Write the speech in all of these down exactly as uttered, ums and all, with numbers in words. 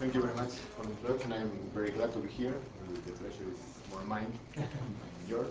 thank you very much for the introduction. I'm very glad to be here. The pleasure is more mine than yours.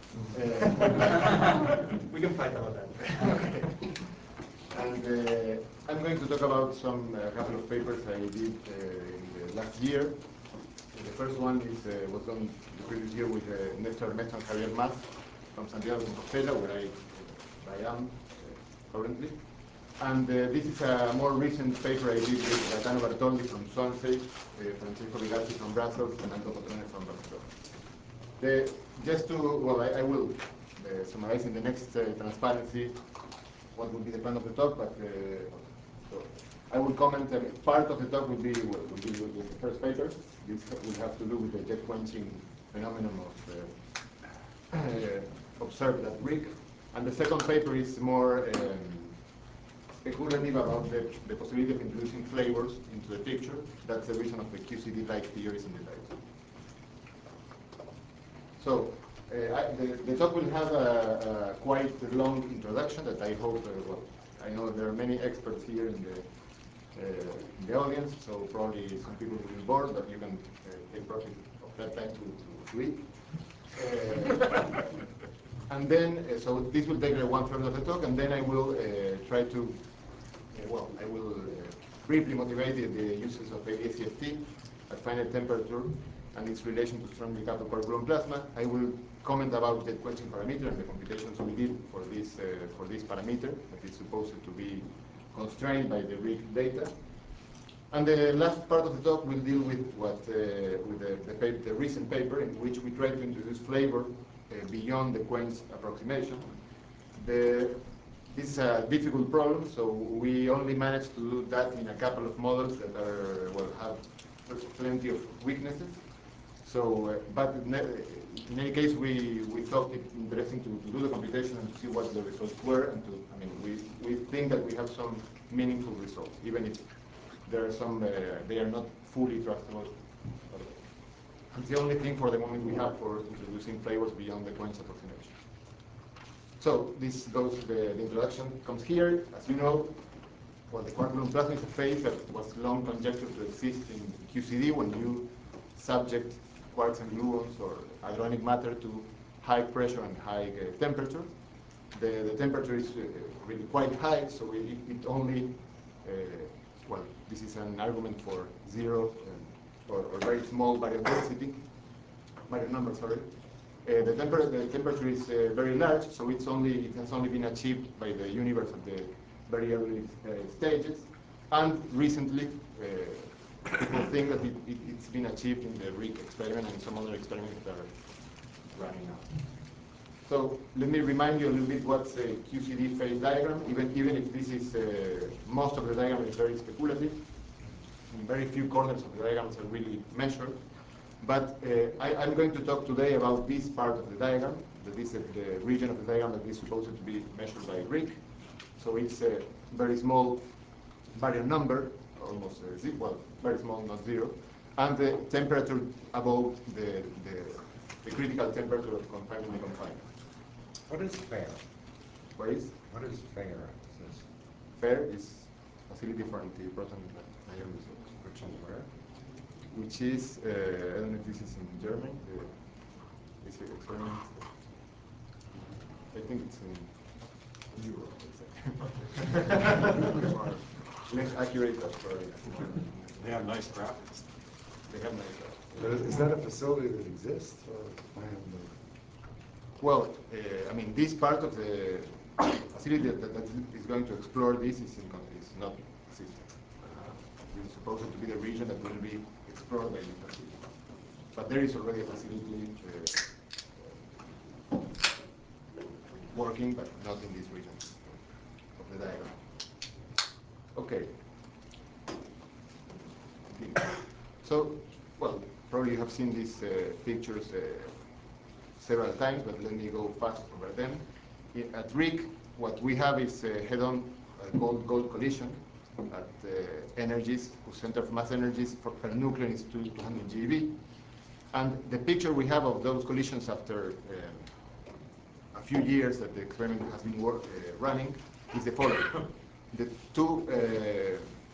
Uh, we can fight about that. Okay. And uh, I'm going to talk about some uh, couple of papers I did uh, in the last year. The first one is uh, was done the previous year with uh, Nestor Mesa and Javier Mas from Santiago de Compostela, where I, I am uh, currently. And uh, this is a more recent paper I did with Gaetano Bertoldi from Swansea, uh, Francesco Bigatti from Brussels, and Anto Cotrone from Barcelona. The, just to, well, I, I will uh, summarize in the next uh, transparency what will be the plan of the talk, but uh, so I will comment, uh, part of the talk will be, will, will be with, with the first paper. This will have to do with the jet quenching phenomenon of uh, uh, observed at RIC. And the second paper is more um, speculative about the, the possibility of introducing flavors into the picture. That's the reason of the Q C D light theories in the title. So uh, I, the, the talk will have a, a quite long introduction that I hope, uh, well, I know there are many experts here in the, uh, in the audience, so probably some people will be bored, but you can uh, take profit of that time to, to, to eat. Uh, and then, uh, so this will take uh, one third of the talk, and then I will uh, try to Uh, well, I will uh, briefly motivate the, the uses of A D S C F T at finite temperature and its relation to strongly coupled quark-gluon plasma. I will comment about jet quenching parameter and the computations we did for this uh, for this parameter that is supposed to be constrained by the RIC data. And the last part of the talk will deal with what uh, with the, the, paper, the recent paper in which we try to introduce flavor uh, beyond the quench approximation. The This is a difficult problem, so we only managed to do that in a couple of models that are, well, have plenty of weaknesses. So, uh, but in any case, we, we thought it interesting to, to do the computation and to see what the results were, and to, I mean, we, we think that we have some meaningful results, even if there are some, uh, they are not fully trustable. It's the only thing for the moment we have for introducing flavors beyond the quench approximation. So this goes, the, the introduction comes here. As you know, well, the quark-gluon plasma is a phase that was long conjectured to exist in Q C D when you subject quarks and gluons or hadronic matter to high pressure and high uh, temperature. The, the temperature is uh, really quite high, so it, it only, uh, well, this is an argument for zero uh, or, or very small baryon density, baryon number, sorry. Uh, the, temper the temperature is uh, very large, so it's only, it has only been achieved by the universe at the very early uh, stages. And recently, uh, people think that it, it, it's been achieved in the RIC experiment and some other experiments that are running now. So let me remind you a little bit what's a Q C D phase diagram, even, even if this is, uh, most of the diagram is very speculative. And very few corners of the diagrams are really measured. But uh, I, I'm going to talk today about this part of the diagram, that is uh, the region of the diagram that is supposed to be measured by RIC. So it's a very small baryon number, almost uh, zero, well, very small, not zero, and the temperature above the, the, the critical temperature of confinement and confinement. What is FAIR? What is? What is FAIR? Is FAIR is facility for anti-proton ion results. which is where? Which is, uh, I don't know if this is in German, the basic experiment. I think it's in Europe, less accurate, but probably. They have nice graphics. They have nice graphics. But is that a facility that exists, or I have no? Well, uh, I mean, this part of the facility that, that is going to explore this is, in, is not existing. This is supposed to be the region that will be explored by this facility. But there is already a facility uh, working, but not in this region of the diagram. Okay. So, well, probably you have seen these uh, pictures uh, several times, but let me go fast over them. In, at RIC, what we have is a head-on uh, gold-gold collision at uh, energies whose center of mass energies per, per nucleon is two hundred GeV. And the picture we have of those collisions after um, a few years that the experiment has been work, uh, running is the following. The two uh,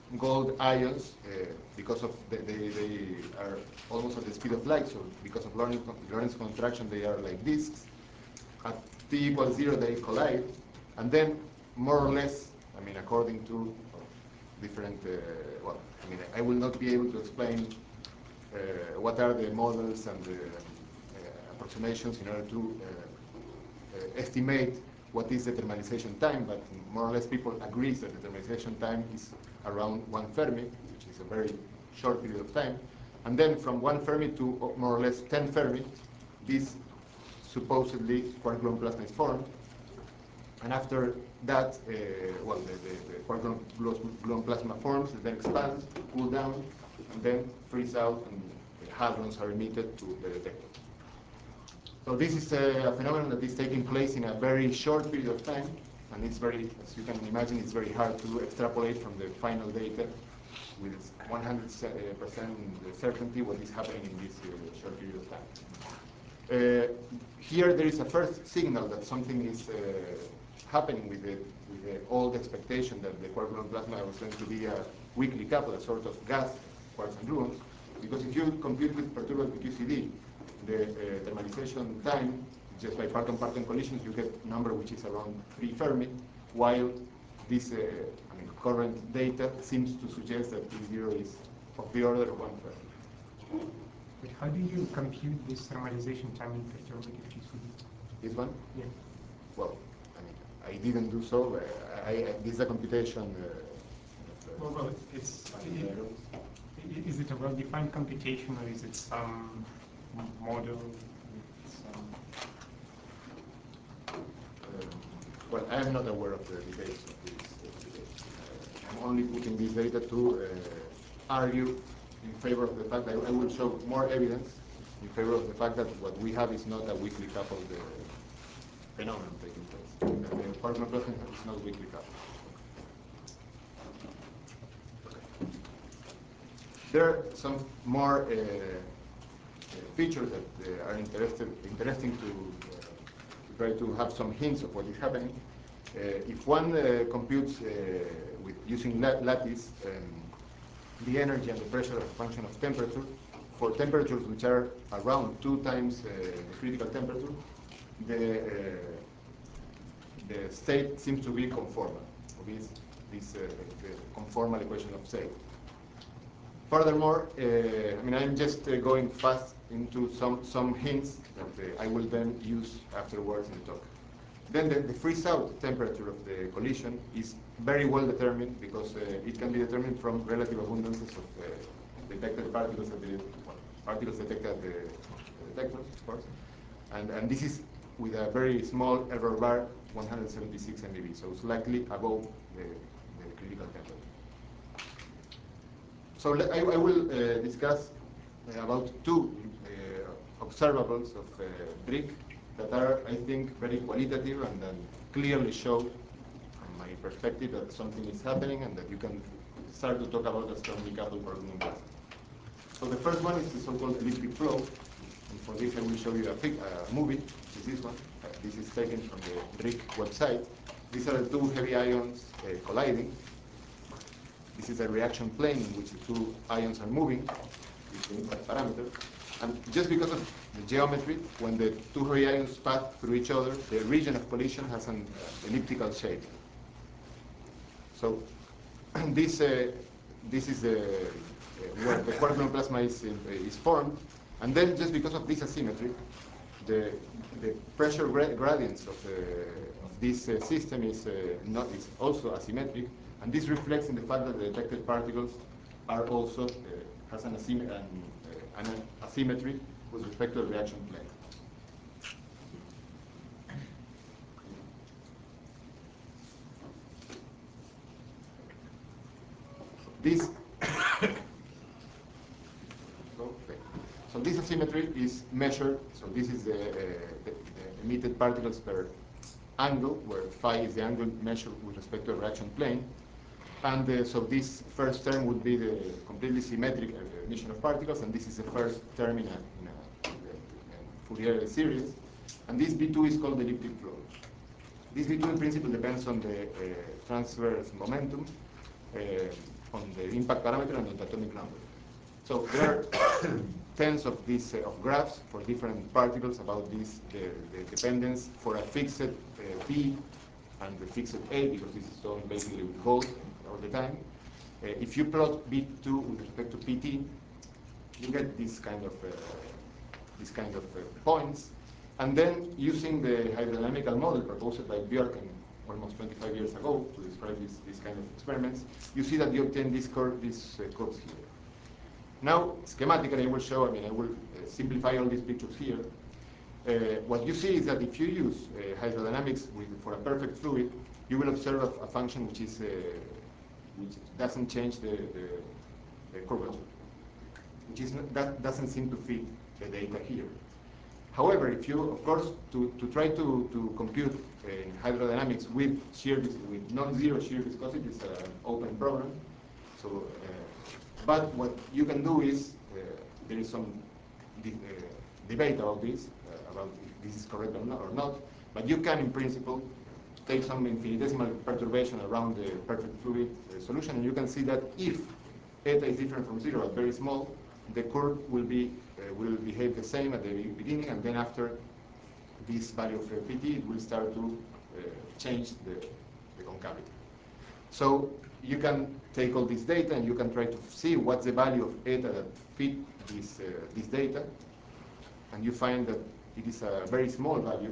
gold ions, uh, because of the, they, they are almost at the speed of light, so because of Lorentz, Lorentz contraction, they are like disks. At t equals zero, they collide, and then more or less, I mean, according to different, uh, well, I mean, I will not be able to explain uh, what are the models and the uh, approximations in order to uh, uh, estimate what is the thermalization time, but more or less people agree that the thermalization time is around one Fermi, which is a very short period of time. And then from one Fermi to more or less ten Fermi, this supposedly quark-gluon plasma is formed. And after that, uh, well, the, the, the quark-gluon plasma forms, then expands, cool down, and then freeze out, and the hadrons are emitted to the detector. So this is a phenomenon that is taking place in a very short period of time, and it's very, as you can imagine, it's very hard to extrapolate from the final data with one hundred percent certainty what is happening in this uh, short period of time. Uh, here there is a first signal that something is uh, happening with the, with the old expectation that the quark-gluon plasma was going to be a weakly coupled, a sort of gas, quarks and gluons, because if you compute with perturbable Q C D, the uh, thermalization time, just by parton-parton collisions, you get a number which is around three Fermi, while this uh, I mean, current data seems to suggest that T zero is of the order of one Fermi. But how do you compute this thermalization time in perturbative Q C D? This one? Yeah. Well, I mean, I didn't do so. Uh, I, I, this is a computation. Uh, Well, well, it's, it, is it a well-defined computation, or is it some model with some... Uh, well, I am not aware of the details of this. Uh, I'm only putting this data to uh, argue in favor of the fact that I will show more evidence in favor of the fact that what we have is not a weakly coupled uh, phenomenon taking place. That the quark-gluon plasma is not weakly coupled. There are some more uh, features that uh, are interested, interesting to, uh, to try to have some hints of what is happening. Uh, if one uh, computes uh, with using lattice um, the energy and the pressure as a function of temperature, for temperatures which are around two times uh, the critical temperature, the, uh, the state seems to be conformal. So this, this uh, the conformal equation of state. Furthermore, uh, I mean, I'm just uh, going fast into some, some hints that uh, I will then use afterwards in the talk. Then the, the freeze-out temperature of the collision is very well determined because uh, it can be determined from relative abundances of uh, detected particles at the, well, particles detected at the, the detectors, of course. And, and this is with a very small error bar, one hundred seventy-six MeV, so slightly above the, the critical temperature. So I, I will uh, discuss uh, about two uh, observables of uh, Drake that are, I think, very qualitative and that clearly show, from my perspective, that something is happening and that you can start to talk about a strongly coupled quark-gluon plasma. So the first one is the so-called elliptic flow. And for this, I will show you a, pic, a movie. This is this one. Uh, this is taken from the Drake website. These are the two heavy ions uh, colliding. This is a reaction plane in which the two ions are moving, with the impact parameter. And just because of the geometry, when the two heavy ions pass through each other, the region of collision has an uh, elliptical shape. So this, uh, this is the, uh, where the quark-gluon plasma is, uh, is formed. And then just because of this asymmetry, the, the pressure gra gradients of, uh, of this uh, system is, uh, not, is also asymmetric. And this reflects in the fact that the detected particles are also, uh, has an, asym an, uh, an asymmetry with respect to the reaction plane. This, okay. So this asymmetry is measured, so this is the, uh, the, the emitted particles per angle, where phi is the angle measured with respect to a reaction plane. And uh, so this first term would be the completely symmetric uh, emission of particles, and this is the first term in a, in a, in a Fourier series. And this B two is called the elliptic flow. This B two in principle depends on the uh, transverse momentum. Uh, on the impact parameter and on the atomic number. So there are tens of these uh, of graphs for different particles about this the, the dependence for a fixed uh, P and the fixed A, because this is done basically with gold all the time. Uh, if you plot B two with respect to P T, you get this kind of uh, this kind of uh, points, and then using the hydrodynamical model proposed by Björken almost twenty-five years ago to describe this, this kind of experiments, you see that you obtain this curve, these uh, curves here. Now, schematically, I will show, I mean, I will uh, simplify all these pictures here. Uh, what you see is that if you use uh, hydrodynamics with, for a perfect fluid, you will observe a, a function which is uh, which doesn't change the, the, the curvature, which is not, that doesn't seem to fit the data here. However, if you, of course, to, to try to, to compute uh, in hydrodynamics with shear with non-zero shear viscosity is an open problem. So, uh, but what you can do is uh, there is some de uh, debate about this, uh, about if this is correct or not, or not. But you can, in principle, take some infinitesimal perturbation around the perfect fluid uh, solution, and you can see that if eta is different from zero, very small, the curve will be uh, will behave the same at the beginning, and then after this value of uh, P T, it will start to uh, change the, the concavity. So you can take all this data and you can try to see what's the value of eta that fit this uh, this data, and you find that it is a very small value.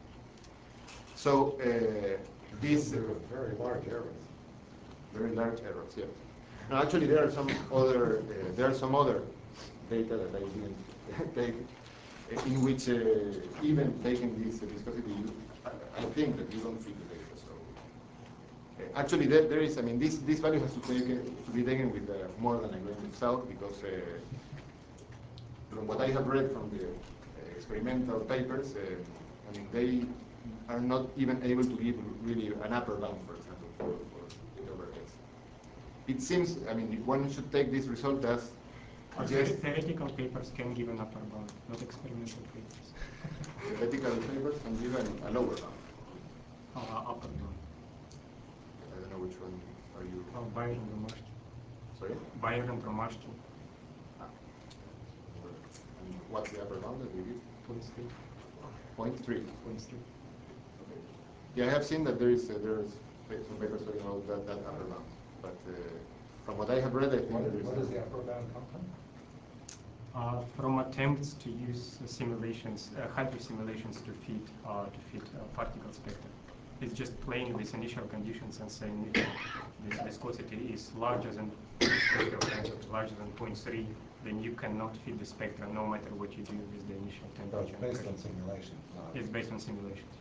So uh, this There are very large errors. very large errors, yeah. Now, actually, there are some other uh, there are some other data that I didn't take, in which uh, even taking this uh, viscosity, you, I, I think that you don't fit the data. So uh, actually, there, there is. I mean, this this value has to take to be taken with uh, more than a grain of salt, because uh, from what I have read from the uh, experimental papers, uh, I mean, they are not even able to give really an upper bound, for example, for, for the overheads. It seems, I mean, one should take this result as just theoretical papers can give an upper bound, not experimental papers. theoretical papers can give an, a lower bound. Uh, upper bound. I don't know which one are you. Oh, Bayer and Romashkin. Sorry? Bayer and Romashkin. Ah. And what's the upper bound that you give? Point three. Point three. Point three. Okay. Yeah, I have seen that there is uh, there is some papers talking about that, that upper bound, but uh, from what I have read, I think What, there is. what does the upper bound come from? Uh, from attempts to use uh, simulations, uh, hydro simulations to fit uh, to fit uh, particle spectra. It's just playing with initial conditions and saying if this viscosity is larger than spectral density, larger than zero point three, then you cannot fit the spectra no matter what you do with the initial So temperature. it's based on simulations, not. It's based on simulations.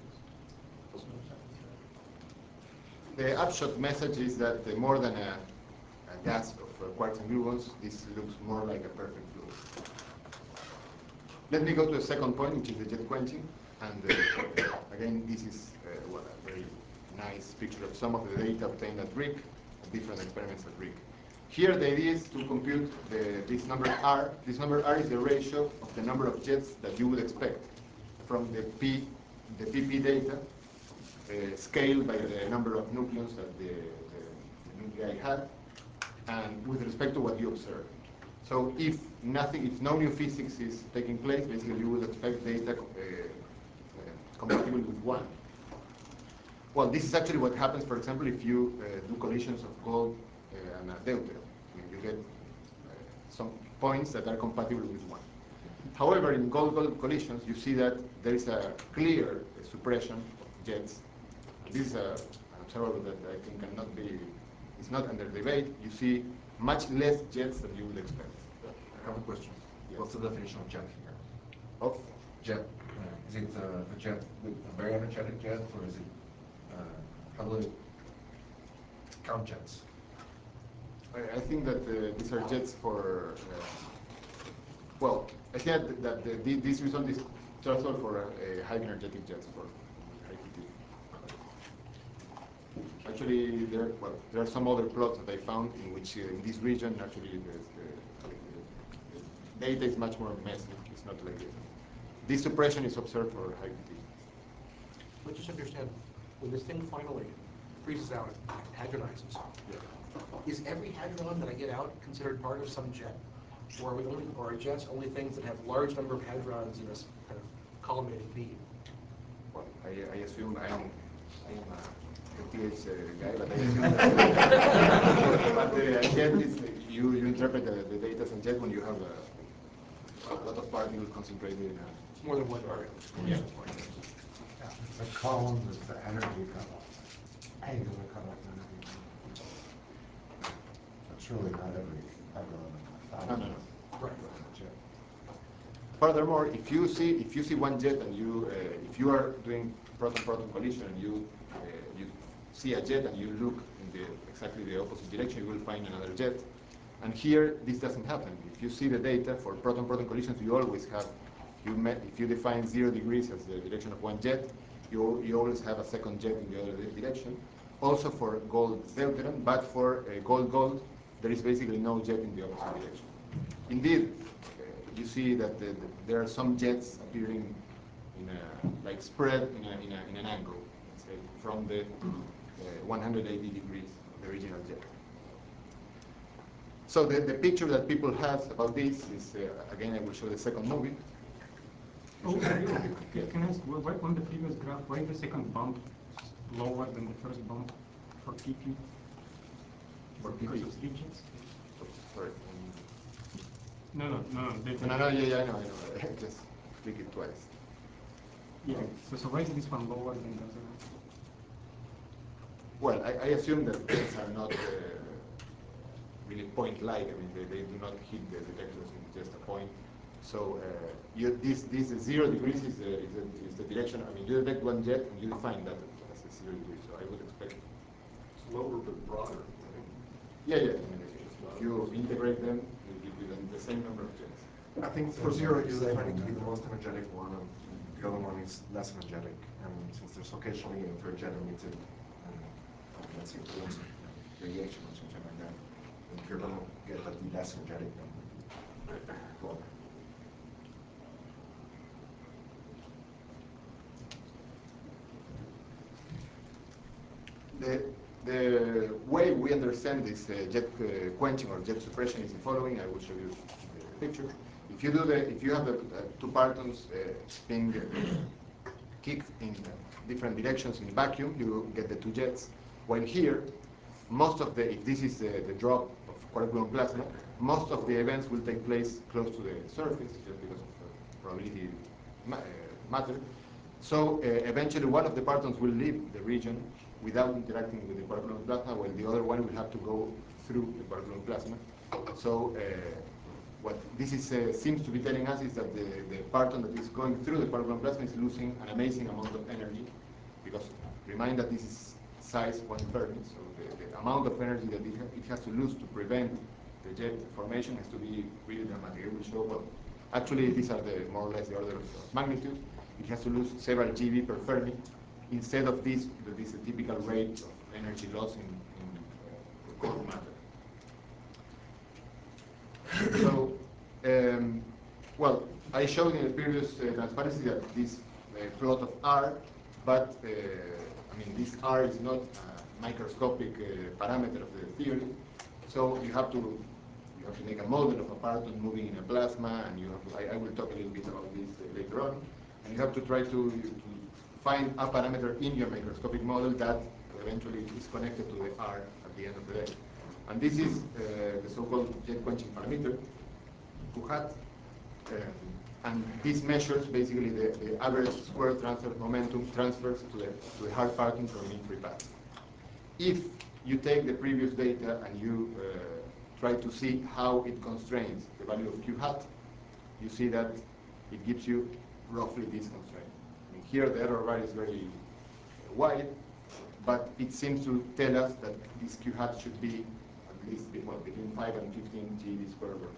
The upshot message is that uh, more than a, a gas of uh, quarks and gluons, this looks more like a perfect fluid. Let me go to the second point, which is the jet quenching. And uh, again, this is uh, well, a very nice picture of some of the data obtained at R I C, different experiments at R I C. Here, the idea is to compute the, this number R. This number R is the ratio of the number of jets that you would expect from the P, the P P data, uh, scaled by the number of nucleons that the, the, the nuclei had, and with respect to what you observe. So if nothing, if no new physics is taking place, basically you would expect data uh, uh, compatible with one. Well, this is actually what happens, for example, if you uh, do collisions of gold uh, and a deuterium. I mean, you get uh, some points that are compatible with one. However, in gold-gold collisions, you see that there is a clear uh, suppression of jets. And this is a, an observable that I think cannot be, it's not under debate. You see much less jets than you would expect. I have a question. Yes. What's the definition of jet here? Of Jet, uh, is it uh, a jet with a very energetic jet, or is it, uh, how do they count jets? I, I think that uh, these are jets for, uh, well, I think that the, the, this result is transferred for uh, high energetic jets for high P T. Actually, there, well, there are some other plots that I found in which uh, in this region, actually, the, the, the data is much more messy. It's not like this. This suppression is observed for high P T. But just understand, when this thing finally freezes out and hydronizes, Yeah. is every hadron that I get out considered part of some jet? Or are we only, or are jets only things that have large number of hadrons in a s- kind of collimating beam? Well, I, I assume I am, I am a P H uh, guy, but I assume that but the jet is, you, you interpret the, the data as a jet when you have a, a lot of particles concentrated in a... More than one particle. Yeah. The column is the energy cutoff, angular cutoff energy. That's really not every hadron. No, no, no. Right. Furthermore, if you see if you see one jet and you uh, if you are doing proton-proton collision and you uh, you see a jet and you look in the exactly the opposite direction, you will find another jet. And here this doesn't happen. If you see the data for proton-proton collisions, you always have you met, if you define zero degrees as the direction of one jet, you you always have a second jet in the other direction. Also for gold deuteron, but for uh, gold gold, there is basically no jet in the opposite direction. Indeed, you see that the, the, there are some jets appearing in a, like spread in, a, in, a, in an angle, let's say, from the uh, one hundred eighty degrees of the original jet. So the, the picture that people have about this is, uh, again, I will show the second movie. Oh, can can I ask, why why on the previous graph, why the second bump lower than the first bump for P P? For Because P P. of sleep jets? Oh, sorry. No, no, no, no. They, No, no, no, yeah, yeah, I know, I know. Just click it twice. Yeah, so, so why is this one lower than the other one? Well, I, I assume that jets are not uh, really point-like. I mean, they, they do not hit the detectors in just a point. So uh, you, this this zero degrees is the, is, the, is the direction. I mean, you detect one jet and you define that as a zero degree. So I would expect It's lower but broader. Right? yeah, yeah. I mean, if you integrate them, you give you then the same number of jets. I think for zero, you're defining to be the most energetic one, and the other one is less energetic. And since there's occasionally a third jet emitted, and uh, let's say there was radiation or something like that, then you're going to get that be less energetic than well. The, the way we understand this uh, jet uh, quenching or jet suppression is the following. I will show you the picture. If you do the, if you have the uh, two partons uh, being uh, kicked in different directions in vacuum, you get the two jets. While here, most of the, if this is the, the drop of quark-gluon plasma, most of the events will take place close to the surface, just because of uh, probability ma uh, matter. So uh, eventually one of the partons will leave the region without interacting with the quark-gluon plasma, while the other one will have to go through the quark-gluon plasma. So uh, what this is, uh, seems to be telling us is that the, the parton that is going through the quark-gluon plasma is losing an amazing amount of energy, because remind that this is size one Fermi, so the, the amount of energy that it, ha it has to lose to prevent the jet formation has to be really dramatic. It will show, well, actually these are the more or less the order of magnitude. It has to lose several G V per Fermi, instead of this, that is a typical rate of energy loss in, in uh, cold matter. So, um, well, I showed in the previous uh, transparency that this uh, plot of R, but uh, I mean this R is not a microscopic uh, parameter of the theory. So you have to you have to make a model of a parton moving in a plasma, and you have to, I, I will talk a little bit about this uh, later on. And you have to try to, to find a parameter in your microscopic model that eventually is connected to the R at the end of the day. And this is uh, the so-called jet quenching parameter, Q hat. Um, and this measures basically the, the average square transfer momentum transfers to the, to the hard parton from an in-free path. If you take the previous data and you uh, try to see how it constrains the value of Q hat, you see that it gives you roughly this constraint. I mean, here the error bar is very wide, but it seems to tell us that this Q hat should be at least well, between five and fifteen G E V square per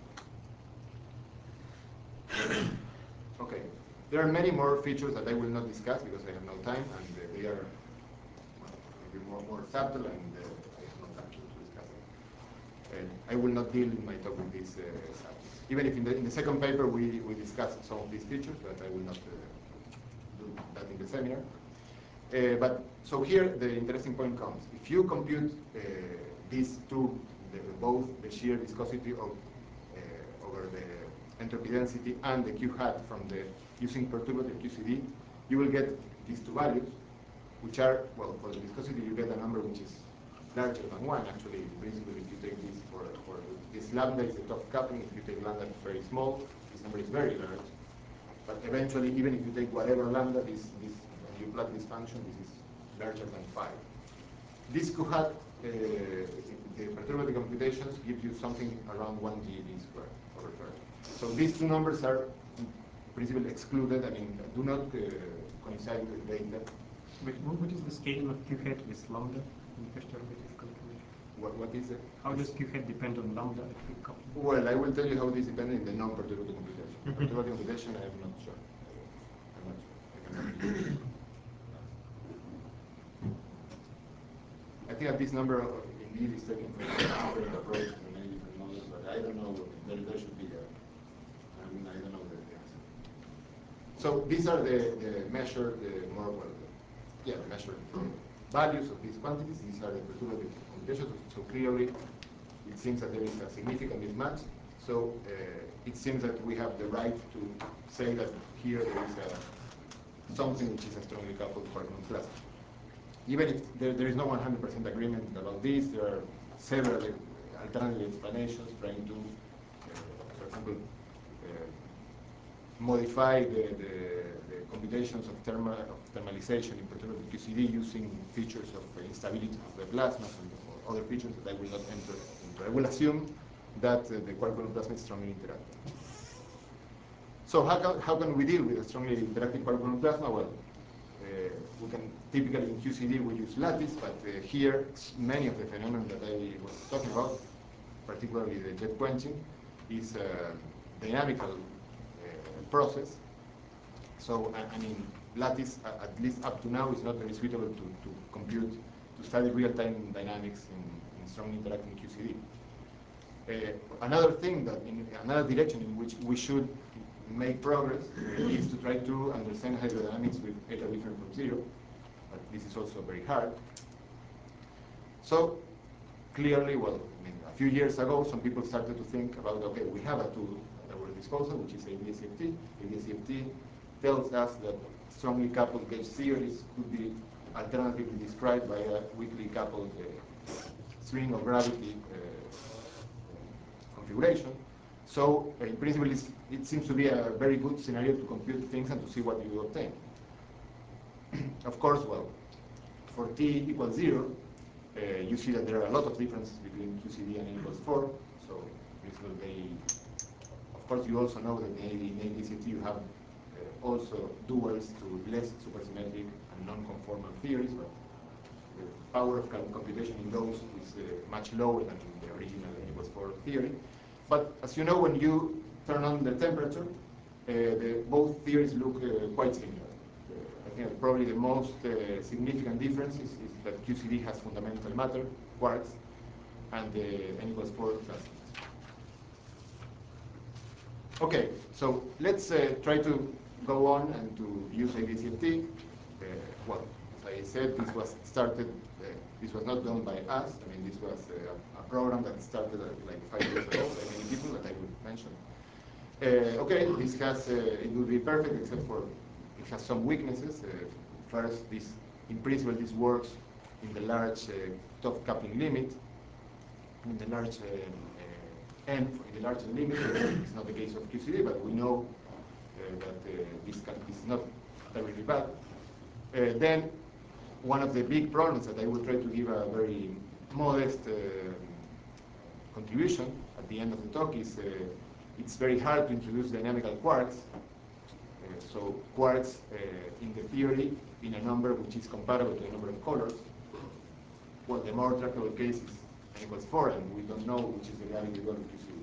Fermi. Okay, there are many more features that I will not discuss because I have no time, and uh, they are well, maybe more, more subtle, and uh, I have no time to, to discuss them. And I will not deal in my talk with these uh, subjects. Even if in the, in the second paper we, we discussed some of these features, but I will not uh, do that in the seminar. Uh, but so here the interesting point comes. If you compute uh, these two, the, both the shear viscosity of, uh, over the entropy density and the Q hat from the using perturbative Q C D, you will get these two values, which are, well, for the viscosity you get a number which is larger than one. Actually, basically, if you take this for, for this lambda is the top coupling, if you take lambda it's very small, this number is very large. But eventually, even if you take whatever lambda, this, this when you plot this function, this is larger than five. This Q hat, uh, the perturbative computations give you something around one G E V squared over thirty. So these two numbers are principally excluded. I mean, do not uh, coincide with data. But what is the scaling of Q hat with lambda in perturbative calculation? What, what is it? How does Q hat depend on lambda if we couple? Well, I will tell you how this depends in the non-perturbative computation. Perturbative computation, I'm not sure. I'm not sure. I cannot I think that this number uh, indeed is taken from a different approach from many different models, but I don't know. There, there should be a. I mean, I don't know the, the answer. So these are the, the measured, the more well, the, yeah, the measured values of these quantities. These are the perturbative computations. So clearly, it seems that there is a significant mismatch. So uh, it seems that we have the right to say that here there is a, something which is a strongly coupled quark-gluon plasma. Even if there, there is no one hundred percent agreement about this, there are several alternative explanations trying to, uh, for example, uh, modify the, the, the computations of, thermal, of thermalization in perturbative Q C D using features of uh, instability of the plasma and other features that I will not enter into. I will assume that uh, the quark-gluon plasma is strongly interactive. So how can, how can we deal with a strongly interactive quark-gluon plasma? Well, Uh, we can typically in Q C D we use lattice, but uh, here many of the phenomena that I was talking about, particularly the jet quenching, is a dynamical uh, process. So I, I mean, lattice uh, at least up to now is not very suitable to, to compute to study real-time dynamics in, in strongly interacting Q C D. Uh, another thing that in another direction in which we should make progress uh, is to try to understand hydrodynamics with eta different from zero, but this is also very hard. So clearly, well, I mean, a few years ago, some people started to think about, okay, we have a tool at our disposal, which is A D S C F T. A D S C F T tells us that strongly coupled gauge theories could be alternatively described by a weakly coupled uh, string of gravity uh, configuration. So, uh, in principle, it seems to be a very good scenario to compute things and to see what you obtain. Of course, well, for t equals zero, uh, you see that there are a lot of differences between Q C D and n equals four. So, in principle, they, of course, you also know that in A D C T you have uh, also duals to less supersymmetric and non-conformal theories, but the power of computation in those is uh, much lower than in the original n equals four theory. But as you know, when you turn on the temperature, uh, the, both theories look uh, quite similar. Uh, I think that probably the most uh, significant difference is, is that Q C D has fundamental matter, quarks, and the n equals four plasmas. Okay, so let's uh, try to go on and to use A D S C F T. Uh, well, as I said, this was started. Uh, this was not done by us. I mean, this was uh, a program that started uh, like five years ago by many people that I will mention. Uh, okay, this has uh, it will be perfect except for it has some weaknesses. Uh, first, this in principle this works in the large uh, top coupling limit. In the large uh, uh, n, in the large limit, it's not the case of Q C D, but we know uh, that uh, this, can, this is not terribly bad. Uh, then, one of the big problems that I will try to give a very modest uh, contribution at the end of the talk is uh, it's very hard to introduce dynamical quarks. Uh, so quarks uh, in the theory in a number which is comparable to the number of colors. Well, the more tractable case is n equals four, and we don't know which is the gravity dual of Q C D.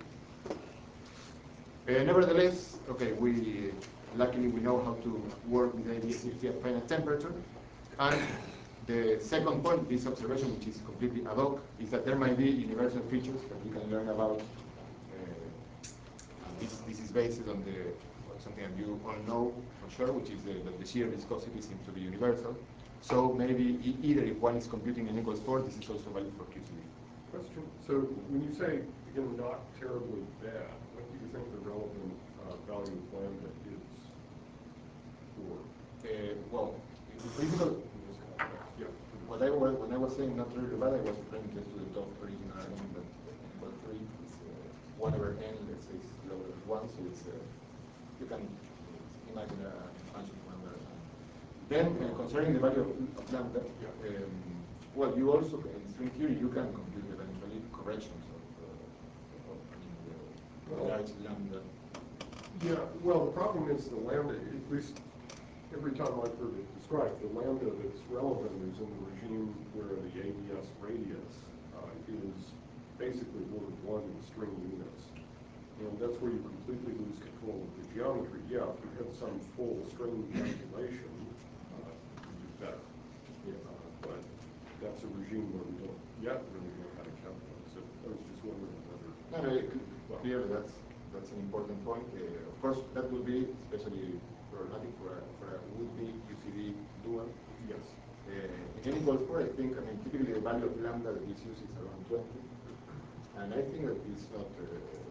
Uh, nevertheless, okay, we luckily we know how to work with A D S C F T at finite temperature. And the second point of this observation, which is completely ad hoc, is that there might be universal features that we can learn about. Uh, this, this is based on the on something that you all know for sure, which is the, that the shear viscosity seems to be universal. So maybe e either if one is computing n equals four, this is also valid for Q C D. Question, so when you say, again, not terribly bad, what do you think the relevant uh, value of lambda is for? Uh, well, in principle, in this context? Yeah. what I was, when I was saying not really bad, I was referring just to the top original argument that n equals three is uh, one over n, let's say, is lower than one, so it's uh, you can imagine a function of lambda. Then, uh, concerning the value of, of lambda, um, well, you also, in string theory, you can compute eventually corrections of, uh, of I mean, the, the Well, large lambda. Yeah, well, the problem is the lambda, at least every time I've heard it described, the lambda that's relevant is in the regime where the A D S radius uh, is basically order one in string units. And that's where you completely lose control of the geometry. Yeah, if you had some full string calculation, uh, you do better. Yeah. Uh, but that's a regime where we don't yet really know how to calculate. So I was just wondering whether. No, no, it, clearly that's that's an important point. Uh, of course, that will be especially problematic for a, for a would-be U C D dual. Yes. Uh, in n equals four, I think, I mean, typically the value of lambda that is used is around twenty, and I think that it's not uh,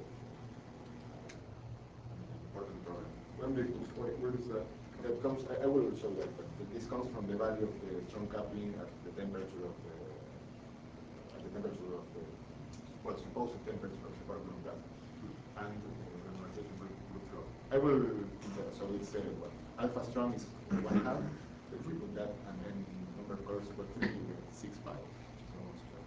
an important problem. Lambda equals twenty. Where does that? That comes, I, I will show that, but this comes from the value of the strong coupling at the temperature of the, at the temperature of the, well, supposed temperature of the particle gas. And uh, normalization will, will flow. I will, so it's, uh, what, alpha strong is one half, if we put that, and then number of colors equal three, we get six pi, which is almost strong.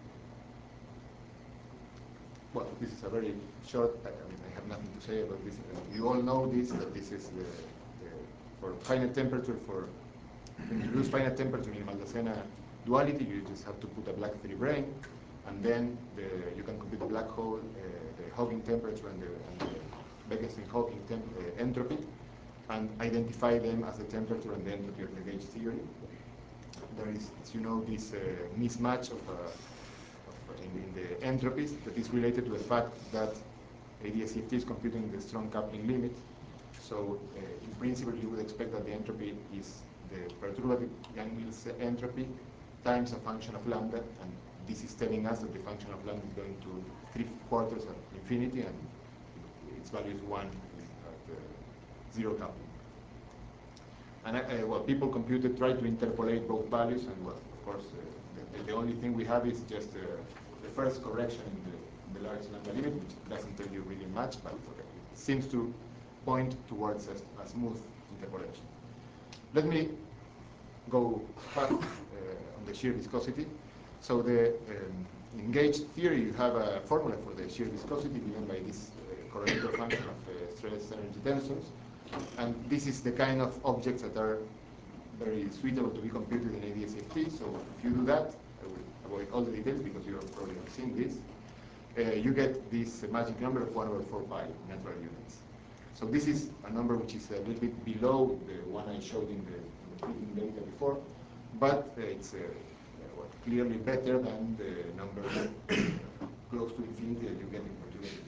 Well, this is a very short, I, I mean, I have nothing to say about this. You all know this, that this is the, the for finite temperature, for introduce finite temperature in Maldacena duality, you just have to put a black three brane, and then the, you can compute the black hole, uh, the Hawking temperature, and the, and the Bekenstein-Hawking uh, entropy, and identify them as the temperature and the entropy of the gauge theory. There is, as you know, this uh, mismatch of, uh, of in, in the entropies that is related to the fact that A D S C F T is computing the strong coupling limit. So, uh, in principle, you would expect that the entropy is the perturbative Yang-Mills entropy times a function of lambda, and this is telling us that the function of lambda is going to three quarters of infinity, and its value is one at uh, zero coupling. And uh, well, people computed, try to interpolate both values, and well, of course, uh, the, the only thing we have is just uh, the first correction in the, in the large lambda limit, which doesn't tell you really much, but okay, it seems to point towards a, a smooth interpolation. Let me go back uh, on the shear viscosity. So the um, in gauge theory, you have a formula for the shear viscosity given by this uh, correlator function of uh, stress energy tensors. And this is the kind of objects that are very suitable to be computed in A D S C F T. So if you do that, I will avoid all the details because you have probably seen this. Uh, you get this uh, magic number of one over four pi natural units. So this is a number which is a little bit below the one I showed in the, in the fitting data before, but uh, it's uh, well, clearly better than the number close to infinity that you get in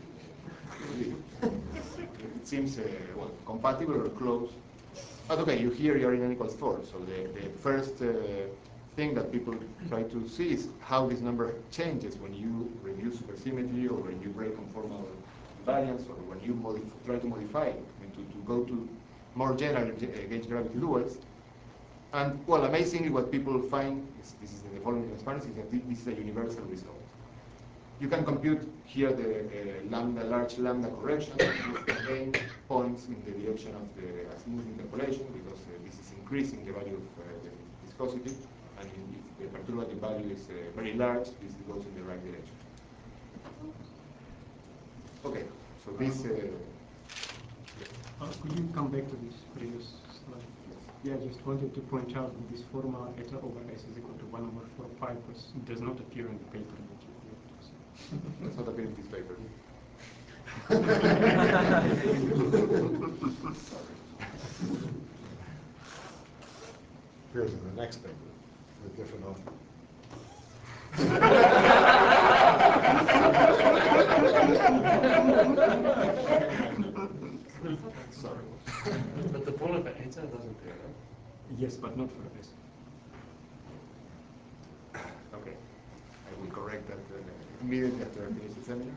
particular. It seems uh, well, compatible or close. But okay, you here you're in n equals four. So the, the first uh, thing that people try to see is how this number changes when you reduce supersymmetry, or when you break conformal variance, or when you try to modify it, I mean, to, to go to more general gauge gravity duals. And well, amazingly, what people find is, this is in the following transparency, is that this is a universal result. You can compute here the uh, lambda, large lambda correction. This again points in the direction of the smooth interpolation, because uh, this is increasing the value of uh, the viscosity, and if the perturbative value is uh, very large, this goes in the right direction. Okay, so this. Uh, uh, could you come back to this previous slide? Yeah, I just wanted to point out that this formula eta over s is equal to one over four pi does not appear in the paper that you wrote. Does not appear in this paper. Appears in the next paper with a different author. Sorry. But the formula for eta doesn't appear. Yes, but not for this. Okay. I will correct that uh, immediately after I finish the seminar.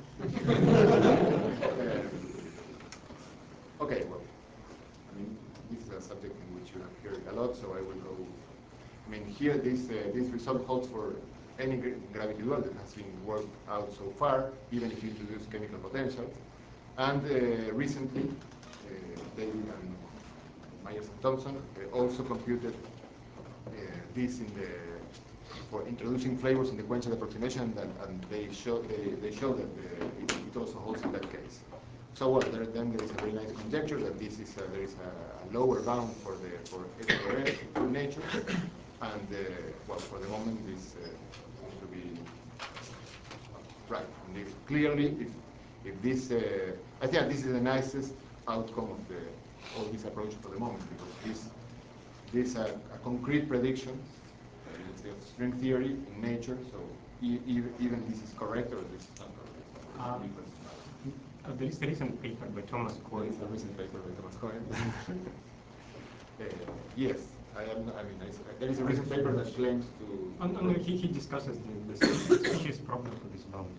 um, okay, well, I mean, this is a subject in which you have heard a lot, so I will go. I mean, here this uh, this result holds for any gra gravity dual that has been worked out so far, even if you introduce chemical potentials. And uh, recently, uh, David and Myers and Thompson uh, also computed uh, this in the for introducing flavors in the Quenchel approximation, and, and they show they, they show that the, it, it also holds in that case. So well, there, then there is a very nice conjecture that this is a, there is a, a lower bound for the for S over S in nature, and uh, well, for the moment this uh, seems to be right. And if, clearly, if if this, uh, I think this is the nicest outcome of the all this approach for the moment, because this this is a, a concrete prediction, uh, let's say, of string theory in nature. So e e even this is correct or this is not correct. Um, Uh, there is a recent paper by Thomas Well, Cohen. it's a recent paper by Thomas Cohen. uh, yes, I am. I mean, I, there is a recent paper that claims to. And, and he, he discusses the, the species problem for this bound.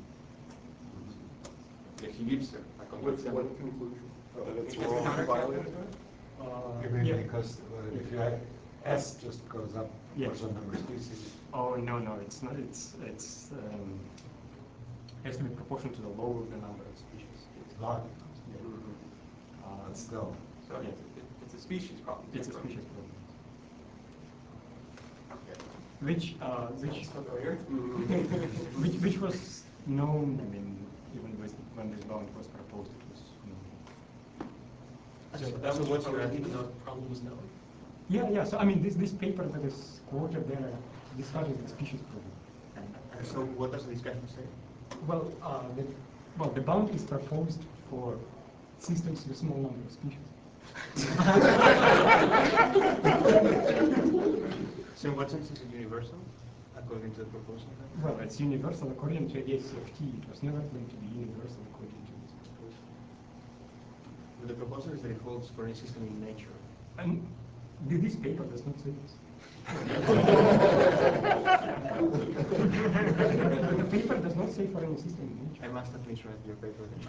Yeah, he gives a, a concrete With sample. what conclusion? Uh, That it's it has wrong been and violated? You mean yeah. because uh, if you have S just goes up Yeah. for some number of species? Oh no no, it's not. It's it's um, has to be proportional to the lower of the number of species. It's not, Yeah. but Uh, still. So Yeah. it's, it, it's a species problem. It's a species problem. Yeah. Which uh, which It's not clear. which which was known. I mean, even with, when this bound was proposed, it was known. So that was what's your even though the problem was known. Yeah, yeah. So I mean, this this paper that is quoted there discusses the species problem. And so what does the discussion say? Well, uh, the, well, the bound is proposed for systems with small number of species. So in what sense is it universal, according to the proposal? Well, it's universal according to A C F T. It was never claimed to be universal according to this proposal. But the proposal is that it holds for any system in nature. And th- this paper does not say this. the, the paper does not say for any system in nature. I must have misread your paper then.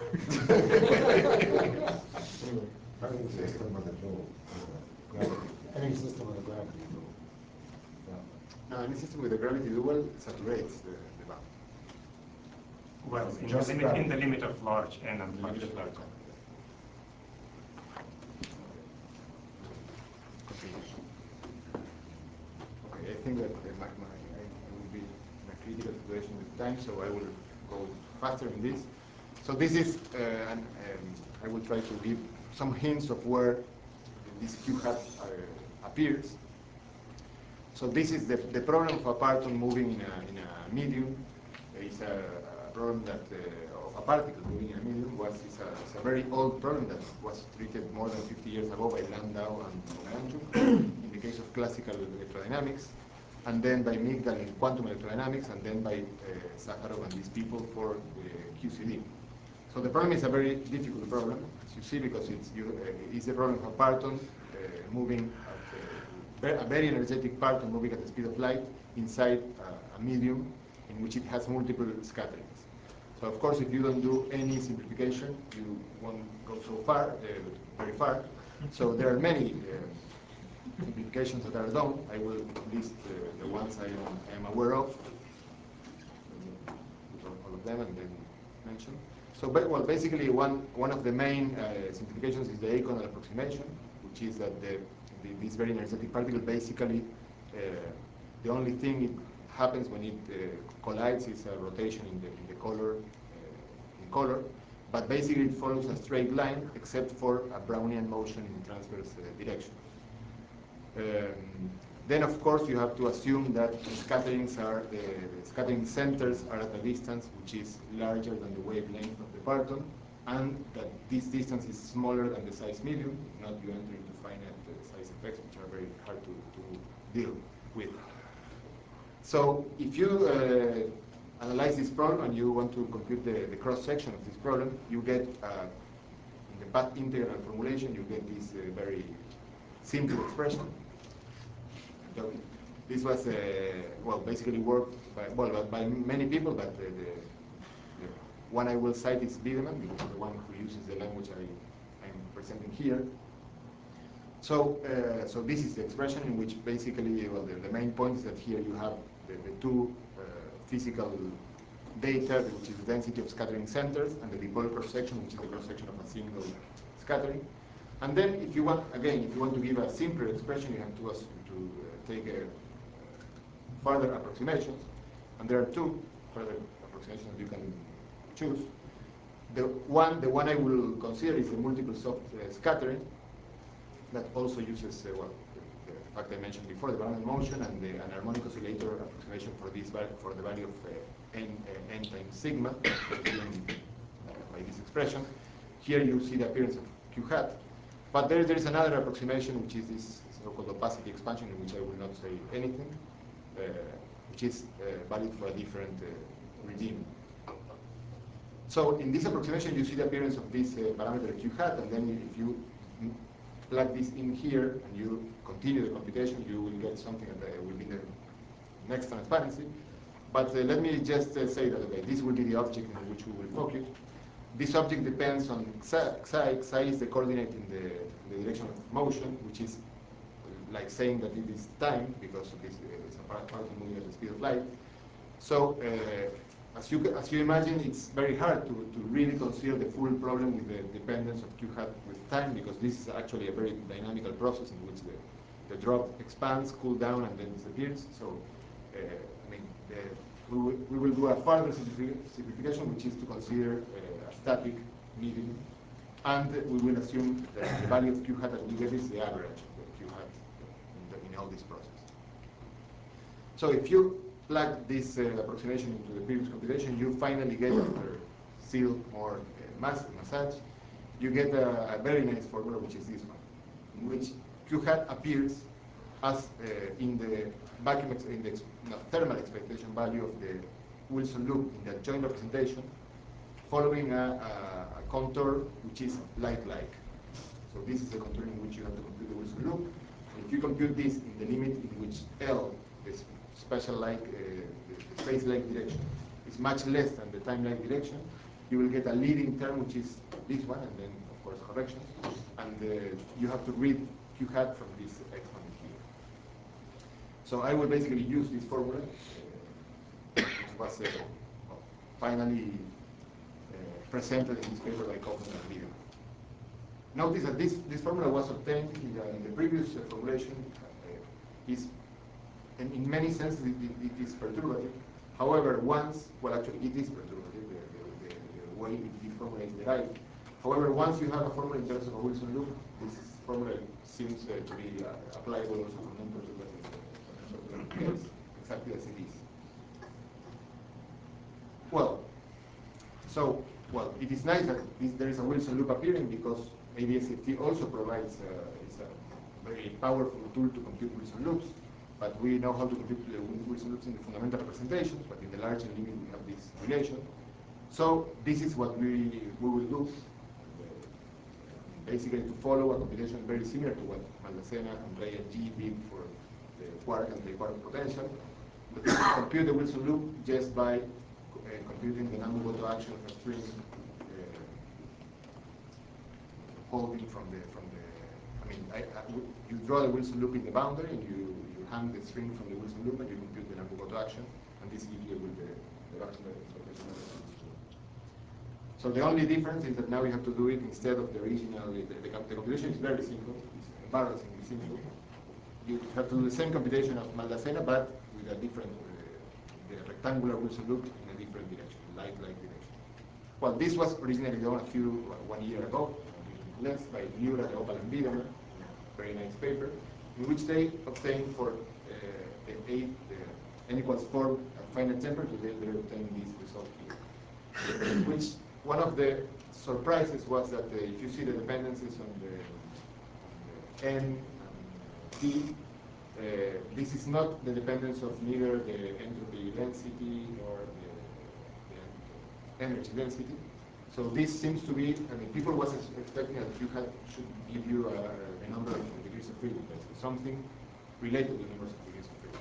Anyway, any system with a dual, uh, gravity, any system with a gravity dual. Yeah. No, any system with a gravity dual saturates the, the bound. Well, in the, Just limit, that. in the limit of large n and large. Limit of large n. Okay, I think that uh, my, my, I, I will be in a critical situation with time, so I will go faster in this. So this is, uh, and um, I will try to give some hints of where this Q hat uh, appears. So this is the, the problem of a parton moving in a, in a medium. It's a, a problem that uh, of a particle moving in a medium was is a, it's a very old problem that was treated more than fifty years ago by Landau and Monchuk in the case of classical electrodynamics, and then by Migdal in quantum electrodynamics, and then by uh, Sakharov and these people for uh, Q C D. So the problem is a very difficult problem, as you see, because it's, you, uh, it's a problem of a parton uh, moving at uh, a very energetic parton moving at the speed of light inside uh, a medium in which it has multiple scatterings. So of course, if you don't do any simplification, you won't go so far, uh, very far. So there are many uh, simplifications that are done. I will list uh, the ones I am, I am aware of, all of them, and then mention. So, but, well, basically, one one of the main uh, simplifications is the aconal approximation, which is that the, the this very energetic particle basically uh, the only thing it happens when it uh, collides is a rotation in the in the color uh, in color, but basically it follows a straight line except for a Brownian motion in transverse uh, direction. Um, then, of course, you have to assume that the scatterings are the, the scattering centers are at a distance which is larger than the wavelength of the parton, and that this distance is smaller than the size medium. If not, you enter into finite uh, size effects, which are very hard to, to deal with. So, if you uh, analyze this problem and you want to compute the, the cross section of this problem, you get uh, in the path integral formulation, you get this uh, very simple expression. this was, uh, well, basically worked by, well, by many people, but the, the, the one I will cite is Biederman, because the one who uses the language I, I'm presenting here. So, uh, so this is the expression in which basically, well, the, the main point is that here you have the, the two uh, physical data, which is the density of scattering centers, and the dipole cross-section, which is the cross-section of a single scattering. And then, if you want, again, if you want to give a simpler expression, you have to, uh, to uh, take a, uh, further approximations, and there are two further approximations you can choose. The one, the one I will consider is the multiple soft uh, scattering, that also uses, uh, well, the, the fact I mentioned before, the Barnum motion and the an harmonic oscillator approximation for this for the value of uh, n, uh, n times sigma, given uh, by this expression. Here you see the appearance of q hat, but there, there is another approximation, which is this so-called opacity expansion, in which I will not say anything, uh, which is uh, valid for a different uh, regime. So in this approximation, you see the appearance of this uh, parameter q hat, and then if you plug this in here and you continue the computation, you will get something that uh, will be the next transparency. But uh, let me just uh, say that, okay, this will be the object in which we will focus. This object depends on psi. Psi, psi is the coordinate in the, in the direction of motion, which is like saying that it is time, because this uh, is a particle moving at the speed of light. So, uh, as you as you imagine, it's very hard to, to really consider the full problem with the dependence of q hat with time, because this is actually a very dynamical process in which the, the drop expands, cools down, and then disappears. So, uh, I mean, uh, we, will, we will do a further simplification, which is to consider uh, a static medium, and we will assume that the value of q hat that we get is the average of the q hat in, the, in all this process. So, if you plug this uh, approximation into the previous computation, you finally get, after still more uh, mass massage, you get a, a very nice formula, which is this one, in which q hat appears as uh, in the vacuum ex in the ex no, thermal expectation value of the Wilson loop in the joint representation, following a, a, a contour which is light-like. So this is the contour in which you have to compute the Wilson loop. And if you compute this in the limit in which L, this spatial like, uh, the, the space-like direction, is much less than the time-like direction, you will get a leading term, which is this one, and then, of course, corrections. And uh, you have to read q hat from this exponent here. So I will basically use this formula, uh, which was uh, well, finally uh, presented in this paper by Kaufman and Biederman. Notice that this, this formula was obtained in the, in the previous uh, formulation. Uh, is And in many senses, it, it, it is perturbative. However, once, well, actually, it is perturbative, the, the, the, the way this formula is derived. However, once you have a formula in terms of a Wilson loop, this formula seems uh, to be uh, applicable also for non-perturbative uh, case, exactly as it is. Well, so, well, it is nice that this, there is a Wilson loop appearing, because A D S F T also provides uh, is a very powerful tool to compute Wilson loops. But we know how to compute the Wilson loops in the fundamental representations, but in the large and limit we have this relation. So this is what we, we will do, basically to follow a computation very similar to what Maldacena and Ray and G did for the quark and the quark potential. But we can compute the Wilson loop just by uh, computing the Namu-Goto action of a string uh, holding from the, from the I mean, I, I, you draw the Wilson loop in the boundary, and you hang the string from the Wilson loop, and you compute the Namu-Goto action, and this gives you with the, the action expectation. So the only difference is that now you have to do it instead of the original. The, the, the computation is very simple. It's embarrassingly simple. You have to do the same computation of Maldacena, but with a different, uh, the rectangular Wilson loop in a different direction, light-like direction. Well, this was originally done a few, well, one year ago, less by Miura, Opal, and Biederman, very nice paper, in which they obtained for uh, the eight, uh, n equals four at finite temperature, they, they obtained this result here. Which one of the surprises was that uh, if you see the dependencies on the, on the n and t, uh, this is not the dependence of neither the entropy density nor the, the energy density. So this seems to be, I mean, people was expecting that you had, should give you a, a number of degrees of freedom, basically, something related to the numbers of degrees of freedom.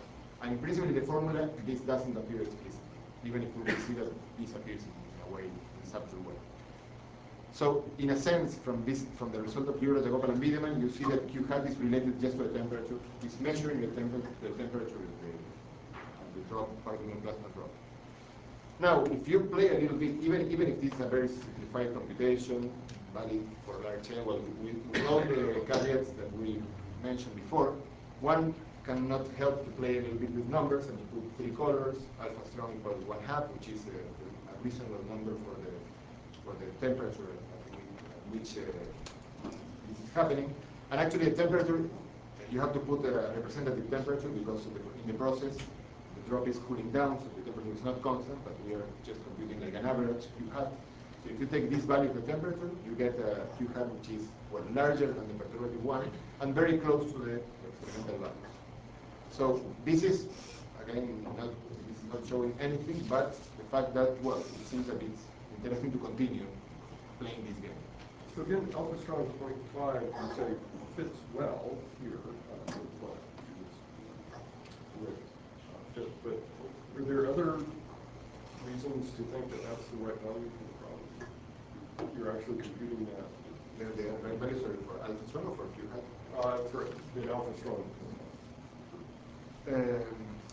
And in principle, the formula, this doesn't appear explicitly, even if we will see that this appears in, in a way, in subtle way. So, in a sense, from this, from the result of Euler, Jacopal, and Wiedemann, you see that Q hat is related just to the temperature. It's measuring the, temper the temperature of the, of the drop, particle plasma drop. Now, if you play a little bit, even even if this is a very simplified computation, valid for large chain, well, with, with all the caveats that we mentioned before, one cannot help to play a little bit with numbers and to put three colors, alpha strong equals one half, which is a, a reasonable number for the for the temperature at which uh, this is happening. And actually, the temperature, you have to put a representative temperature because the, in the process, the drop is cooling down, so the temperature is not constant, but we are just computing like an average Q hat. So if you take this value of the temperature, you get a Q hat which is well, larger than the perturbative one and very close to the experimental values. So this is, again, not, this is not showing anything, but the fact that, well, it seems that it's interesting to continue playing this game. So again, alpha strong point five, you say, fits well here. Uh, well, with, uh, fit, but are there other reasons to think that that's the right value for the problem? You're actually computing that. The, the right values are for alpha strong or for Q hat? Uh, for the alpha strong. Um,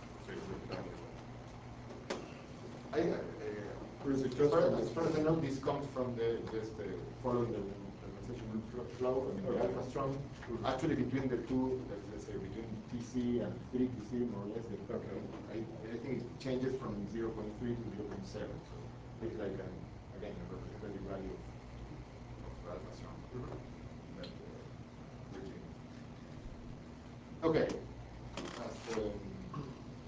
I, uh, or is it as, just far, as far as I know, this comes from the just uh, following the conversation flow and the okay. alpha strong. Actually, between the two, let's say between T C and three T C, more or less, they, okay. I, I think it changes from zero point three to zero point seven. So it's like an, again a representative value of, of alpha strong. Mm-hmm. That, uh, regime. Okay. As, um,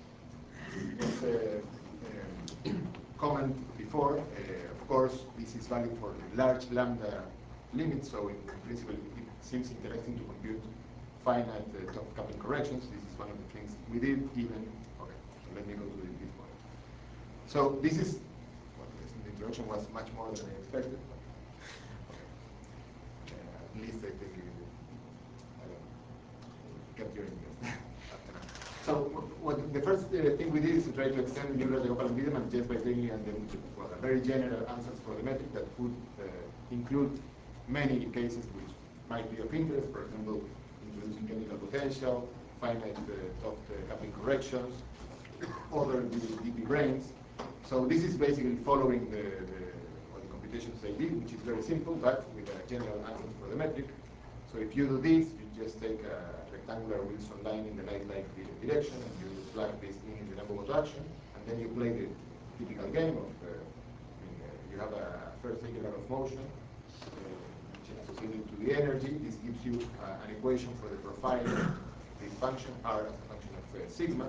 as uh, um, comment before, uh, of course, this is valid for large lambda limits, so in principle it seems interesting to compute finite uh, top coupling corrections. This is one of the things we did even, okay, so let me go to this point. So this is, well, the introduction was much more than I expected. Okay. Uh, at least I think it, I don't know, kept your interest. So what the first uh, thing we did is to try to extend Euler, Jacopal, and Wiedemann just by bringing in them well, a very general answers for the metric that could uh, include many cases which might be of interest. For example, introducing chemical potential, finite uh, top uh, coupling corrections, other D P branes. So this is basically following the, the, well, the computations I did, which is very simple, but with a general answer for the metric. So if you do this, you just take a rectangular Wilson line in the light-like direction, and you plug this in in the Nambu-Goto action, and then you play the typical game of, uh, I mean, uh, you have a first integral of motion, uh, which is associated to the energy. This gives you uh, an equation for the profile of this function, R as a function of uh, sigma.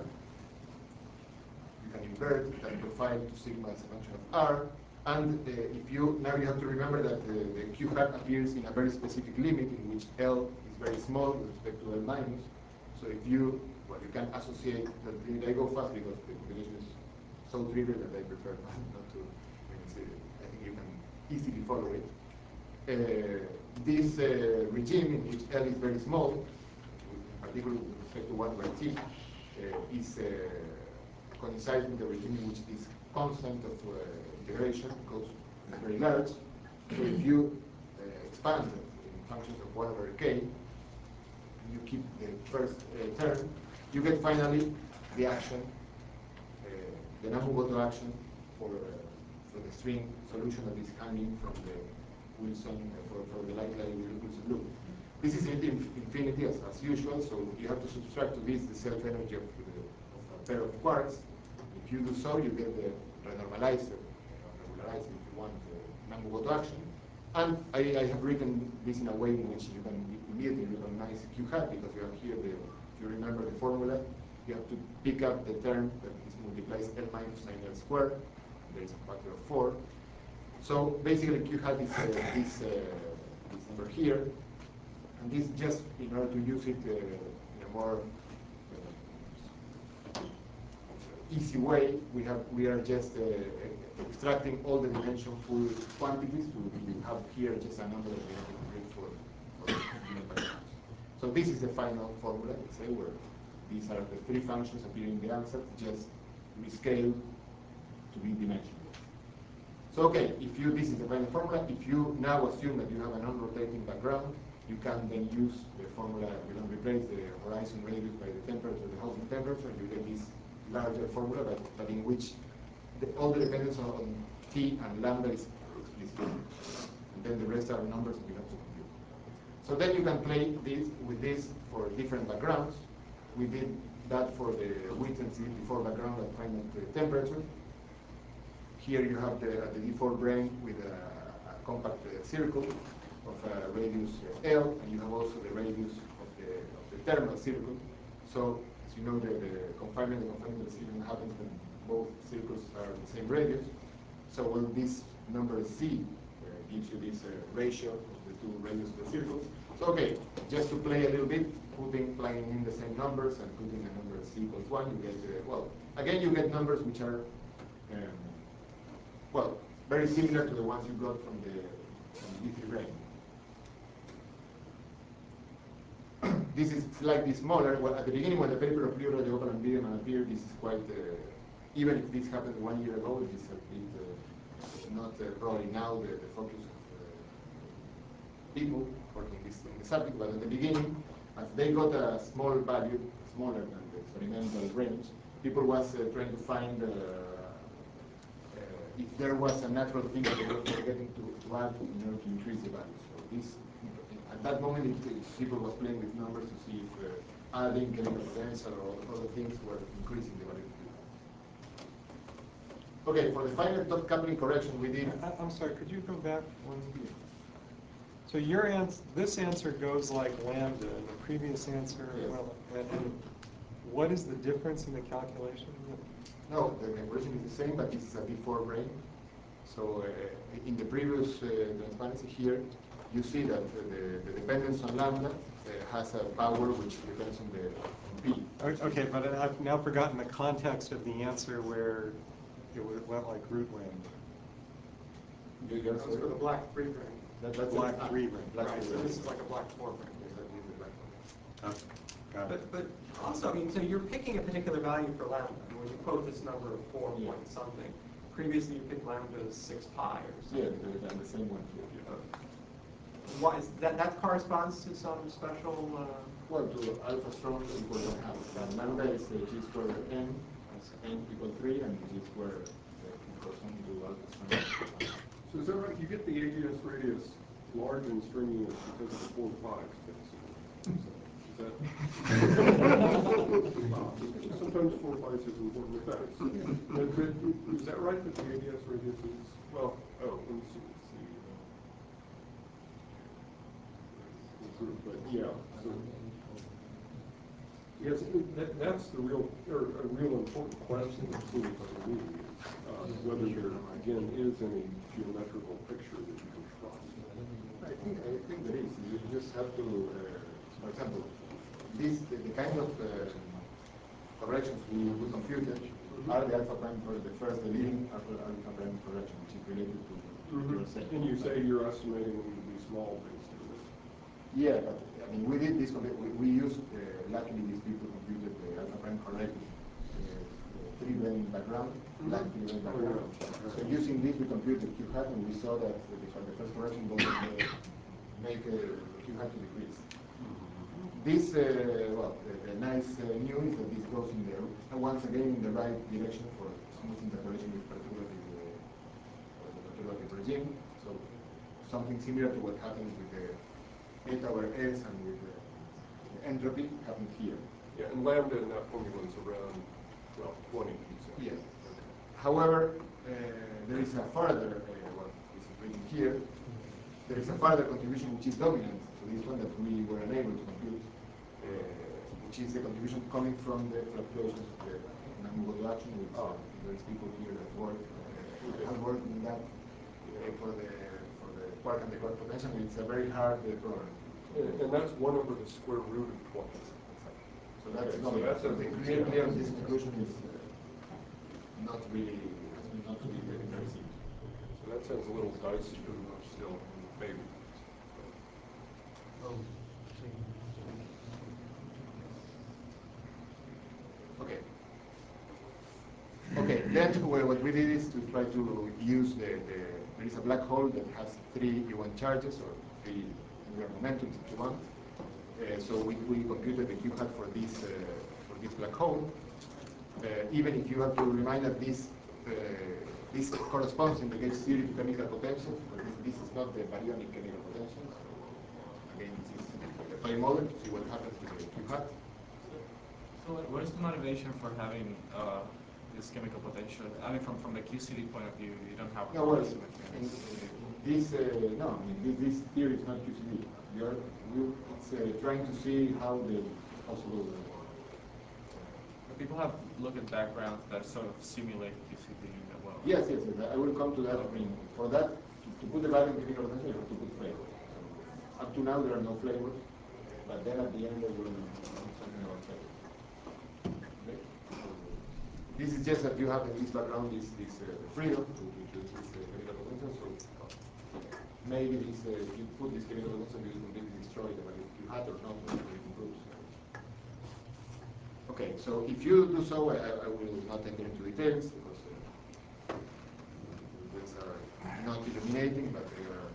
You can invert that profile to sigma as a function of R. And uh, if you, now you have to remember that the, the Q hat appears in a very specific limit in which L is very small with respect to L minus. So if you, well, you can associate that limit. I go fast because the computation is so trivial that I prefer not to, I, mean, see, I think you can easily follow it. Uh, this uh, regime in which L is very small, in particular with respect to one by T, uh, is uh, coincides with the regime in which this constant of uh, integration goes very large. So if you uh, expand in functions of one over k, and you keep the first uh, term, you get finally the action, uh, the Nambu-Goto action for, uh, for the string solution that is hanging from the Wilson, uh, for, for the light-like Wilson loop. This is infinity as, as usual, so you have to subtract to this the self-energy of, the, of a pair of quarks. If you do so, you get the renormalizer, uh, regularizer, if you want, the Nambu-Goto action. And I, I have written this in a way in which you can immediately recognize Q hat, because you have here, the, if you remember the formula, you have to pick up the term that is multiplies L minus nine L squared. There is a factor of four. So basically, Q hat is uh, this, uh, this number here. And this just in order to use it uh, in a more uh, easy way, we have we are just uh, extracting all the dimensionful quantities to, to have here just a number that we have to complete for, for given variables. So this is the final formula, let's say, where these are the three functions appearing in the answer, just rescaled to be dimensional. So okay, if you, this is the final formula. If you now assume that you have a non-rotating background, you can then use the formula, you can replace the horizon radius by the temperature, the Haussmann temperature, and you get this larger formula, but, but in which the, all the dependence on, on t and lambda is explicit. And then the rest are numbers that you have to compute. So then you can play this with this for different backgrounds. We did that for the width and C before background at finite uh, temperature. Here you have the, uh, the D four brane with a, a compact uh, circle of uh, radius uh, L, and you have also the radius of the, of the thermal circle. So, as you know, the, the confinement, the confinement decision happens when both circles are the same radius. So, well, this number C uh, gives you this uh, ratio of the two radius of the circles. So, okay, just to play a little bit, putting, plugging in the same numbers and putting a number C equals one, you get, uh, well, again, you get numbers which are, um, well, very similar to the ones you got from the, from the D three brane. This is slightly smaller. Well, at the beginning, when the paper of Plura, Leopold, and Biederman appeared, this is quite, uh, even if this happened one year ago, it is a bit uh, not uh, probably now the, the focus of uh, people working this in the subject, but at the beginning, as they got a small value, smaller than the experimental range, people was uh, trying to find uh, uh, if there was a natural thing that they were getting to, to add in order to increase the value. So this, at that moment, it, it, people was playing with numbers to see if uh, adding chemical potential or other things were increasing the value. Okay, for the final dot coupling correction, we did. I, I'm sorry, could you go back one? So your answer, this answer goes like lambda, and the previous answer, Yes. well, and, and what is the difference in the calculation? No, the equation is the same, but this is a D four brane. So uh, in the previous uh, transparency here, you see that uh, the, the dependence on lambda uh, has a power which depends on the on P. Okay, but I've now forgotten the context of the answer where it went like root lambda. You, you're That's for the black three brane. That, that's Black a, three brane. Black Right, three so brane. this is like a black four brane. Exactly, the black one. Okay, got it. But, but also, I mean, so you're picking a particular value for lambda. When you quote this number of four Yeah. point something, previously you picked lambda as six pi or Yeah, something. the, the, the same one here. Yeah. Why is that? That corresponds to some special. Uh, Well, to alpha strong equal one half. And lambda is uh, g squared n, as n equal three, and g squared uh, corresponds to alpha strong. So is that right? You get the A D S radius large and stringy because of the four fives, basically. Is that? Sometimes four fives is important effects. But, but is that right that the A D S radius is, well, oh, let me see. Let's see. Uh, group, but yeah. So, yes, that, that's the real, or a real important question it seems to me. Uh, whether there, again, is any geometrical picture that you can trust. I think I think there is. You just have to, uh, for example, this the, the kind of uh, corrections we, we computed mm-hmm. are the alpha prime for the first the leading alpha, alpha prime correction, which is related to Mm-hmm. your saying. And you say you're estimating them to be small, basically. Yeah, but I mean we did this. We, we used uh, luckily these people computed the alpha prime correctly. Three brane background, Mm-hmm. black three brane background. So using this, we computed Q hat, and we saw that the, the first correction doesn't uh, make uh, Q hat to decrease. This, uh, well, the, the nice uh, news is that this goes in the uh, once again in the right direction for smooth interpolation with perturbative, uh, the perturbative regime. So something similar to what happens with the eta over S and with the, the entropy happened here. Yeah, and lambda in that formula is around, well, twenty. Yes. However, uh, there is a further, uh, what is written here, there is a further contribution which is dominant to this one that we were unable to compute, uh, which is the contribution coming from the fluctuations of the Namu-Goto action, which uh, there's people here that work, uh, have worked in that uh, for the for the quark and the quark potential, and it's a very hard uh, program. And, and that's one over the square root of twenty. So that's, Okay, so so that's a the clear, clear this conclusion is uh, not really, not really very, very simple. So that sounds a little dicey, but still, maybe. Oh, then well, what we did is to try to use the, the there is a black hole that has three E one charges or three angular momentums if you want. Uh, so we, we computed the Q hat for this uh, for this black hole. Uh, even if you have to remind that this uh, this corresponds in the gauge theory to chemical potential, but this, this is not the baryonic chemical potential. So again, this is a toy model to see what happens to the Q hat. So what- what is the motivation for having uh, this chemical potential? I mean, from, from the Q C D point of view, you don't have a No, well, symmetry. this uh, no, I mean, this, this theory is not Q C D. You're, you, it's uh, trying to see how the possible. Uh, But people have looked at backgrounds that sort of simulate Q C D as well. yes, yes, yes, I will come to that. I mean, for that, to, to put the value in chemical potential, you have to put flavors. So, up to now, there are no flavors, but then at the end, there will be something about flavors. Okay? So, this is just that you have in this background this, this uh, freedom to, to choose this uh, chemical potential. So maybe this, uh, if you put this chemical potential, you will completely destroy the value you had or not, it improves. Okay, so if you do so, I, I will not enter into details because uh, these are not illuminating, but they are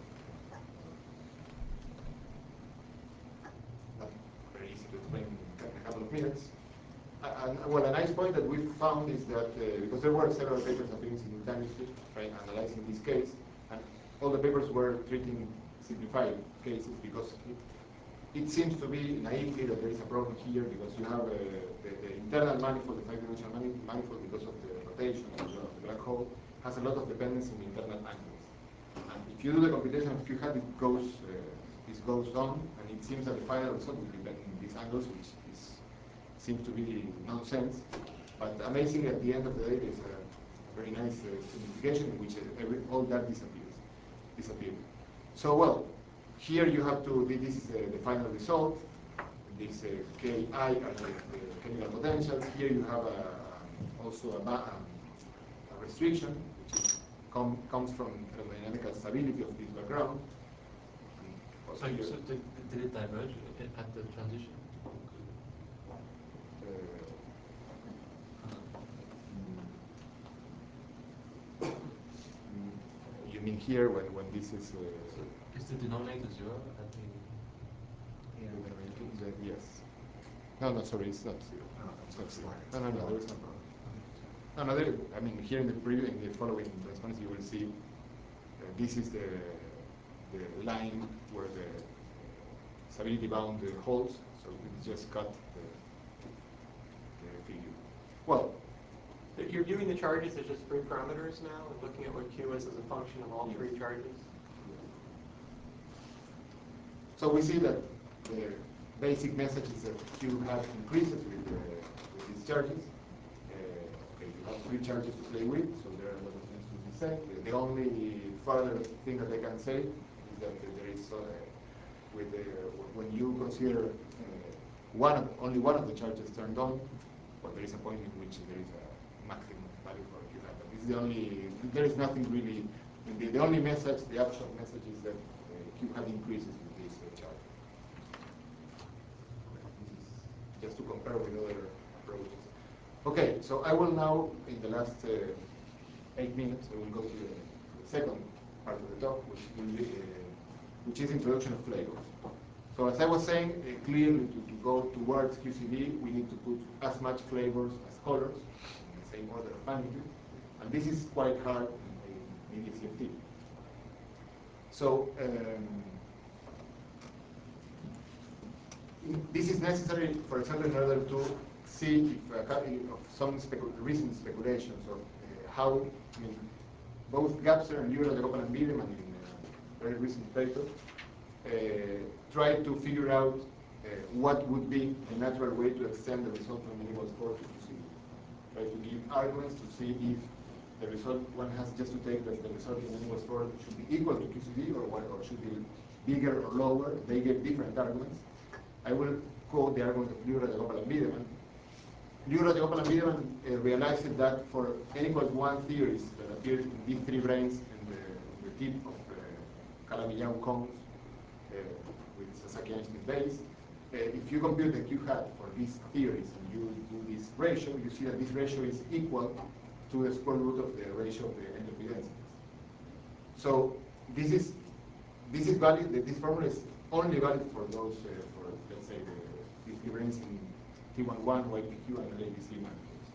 not very easy to explain in a couple of minutes. And, well, a nice point that we found is that, uh, because there were several papers appearing simultaneously, right, analyzing this case, and all the papers were treating simplified cases because it, it seems to be naively that there is a problem here because you have uh, the, the internal manifold, the five-dimensional mani manifold, because of the rotation of the, of the black hole, has a lot of dependency in internal angles. And if you do the computation of Q hat, it goes, uh, this goes on, and it seems that the final result will depend on these angles, which is, seems to be nonsense. But amazing, at the end of the day, there's a very nice uh, simplification in which every, all that disappears. disappears. So, well, here you have to, this is uh, the final result. This uh, K I are the, the chemical potentials. Here you have a, also a, a, a restriction, which is, com, comes from thermodynamical stability of this background. So, you, so did, did it diverge at the transition? Uh, you mean here when, when this is... Uh, so is the denominator zero at the... Yeah. Yes. No, no, sorry, it's not zero. No, It's not zero. right. No, no, no, there is no problem. No, no, there, I mean, here in the preview, in the following response, you will see uh, this is the, the line where the stability bound uh, holds, so we just cut the, the figure. Well, You're viewing the charges as just three parameters now, and looking at what Q is as a function of all three charges? so we see that the basic message is that Q hat increases with, uh, with these charges. Uh, okay, you have three charges to play with, so there are a lot of things to be said. The, the only further thing that I can say is that there is, uh, with the, when you consider uh, one of, only one of the charges turned on, well, there is a point in which there is a maximum value for Q hat. But this is the only, there is nothing really, the, the only message, the upshot message is that uh, Q hat increases with this uh, charge. Just to compare with other approaches. Okay, so I will now, in the last uh, eight minutes, I will go to the, the second part of the talk, which will be, uh, which is introduction of flavors. So as I was saying, uh, clearly to, to go towards Q C D, we need to put as much flavors as colors, in the same order of magnitude, and this is quite hard in, in E D C F T. So. Um, This is necessary, for example, in order to see if uh, of some specu recent speculations of uh, how, I mean, both Gapser and Libera de Copeland Wiedemann in a very recent paper uh, tried to figure out uh, what would be the natural way to extend the result from n equals four to Q C D. Try to give arguments to see if the result one has just to take that the result in n equals four should be equal to Q C D or what, or should be bigger or lower. They gave different arguments. I will quote the argument of Libera de Copeland Wiedemann. Libera de Copeland Wiedemann uh, realized that for n equals one theories that appear in these three brains and the, the tip of uh, Calabi-Yau cones uh, with Sasaki-Einstein base, uh, if you compute the Q hat for these theories and you do this ratio, you see that this ratio is equal to the square root of the ratio of the entropy densities. So this is this is valid. This formula is only valid for those uh, for let's say the, the difference in T eleven, Y P Q, and A B C manifolds.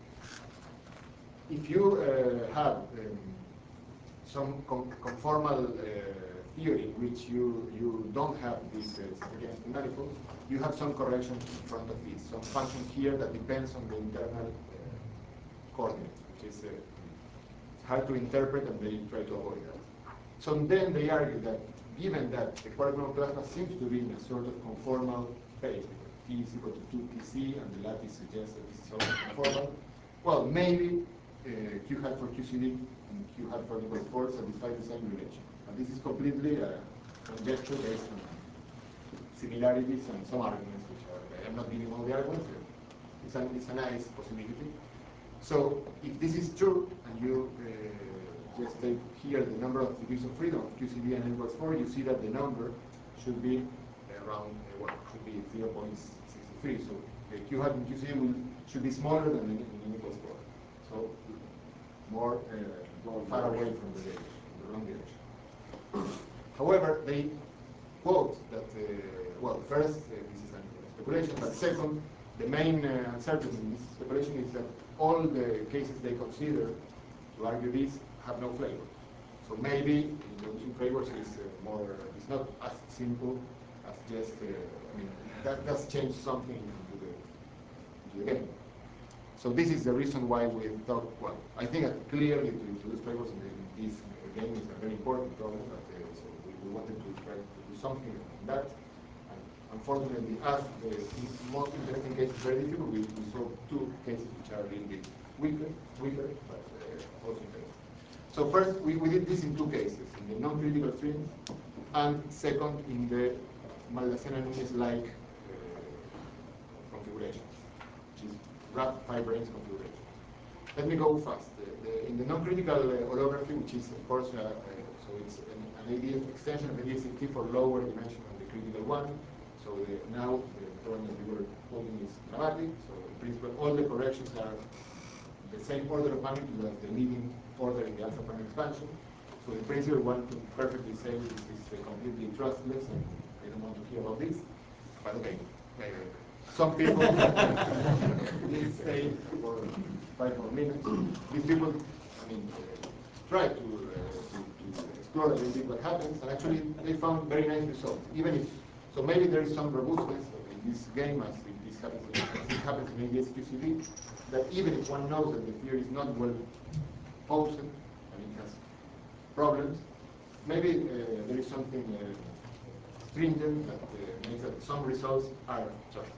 If you uh, have um, some con conformal uh, theory in which you you don't have these uh, stochastic manifolds, you have some correction in front of this, some function here that depends on the internal uh, coordinates, which is uh, hard to interpret, and they try to avoid that. So then they argue that given that the quark-gluon plasma seems to be in a sort of conformal phase, because T is equal to two P C, and the lattice suggests that this is also conformal, well, maybe uh, Q hat for Q C D and Q hat for Nichols four satisfy the same relation. And this is completely a conjecture based on similarities and some arguments, which are, I'm not giving all the arguments, it's a, it's a nice possibility. So if this is true, and you uh, just take here the number of degrees of freedom of Q C D and N equals four, you see that the number should be around, uh, well, should be zero point six three. So the Q hat in Q C D will, should be smaller than the N equals four. So more uh, far away from the direction, the wrong direction. However, they quote that, uh, well, first, uh, this is a speculation, but second, the main uh, uncertainty in this speculation is that all the cases they consider to argue this have no flavor. So maybe introducing flavors is uh, more, it's not as simple as just, uh, I mean, that does change something into the, into the game. So this is the reason why we thought, well, I think that clearly to introduce flavors in, the, in this game is a very important problem, but uh, so we, we wanted to try to do something on that. And unfortunately, as the most interesting case is very difficult, we, we saw two cases which are a little bit weaker, weaker but uh, also interesting. So first, we, we did this in two cases, in the non-critical strings, and second, in the Maldacena-Núñez-like uh, configuration, which is wrapped five-branes configuration. Let me go fast. The, the, in the non-critical uh, holography, which is, of course, uh, uh, so it's an, an A D F extension of A D S C T for lower dimension of the critical one. So the, now the problem that we were holding is dramatic. So in principle, all the corrections are the same order of magnitude as the leading order in the alpha prime expansion. So in principle, one can perfectly say this is uh, completely trustless, and I don't want to hear about this. But okay, uh, some people will stay for five more minutes. These people, I mean, uh, try to, uh, to, to explore a little bit what happens, and actually they found very nice results. Even if, so maybe there is some robustness in this game, as this happens, as this happens in A D S Q C D, that even if one knows that the theory is not well posed and it has problems, maybe uh, there is something uh, stringent that uh, makes that some results are trustable.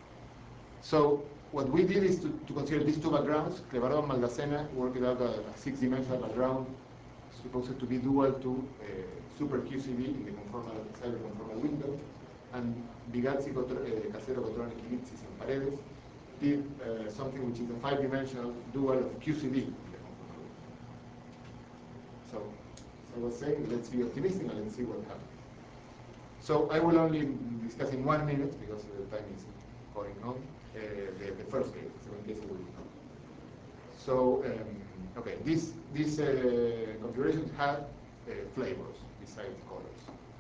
So what we did is to, to consider these two backgrounds. Clevardo and Maldacena worked out a, a six-dimensional background supposed to be dual to uh, super Q C D in the conformal, cyber-conformal window, and Bigazzi, uh, Casero, Cotrone, Kilitsis, and Paredes did uh, something which is a five-dimensional dual of Q C D in the conformal window. So, as I was saying, let's be optimistic and let's see what happens. So I will only discuss in one minute because the time is going on. Uh, the, the first case, the second case I will not. So, um, okay, this, this uh, configuration had uh, flavors besides colors.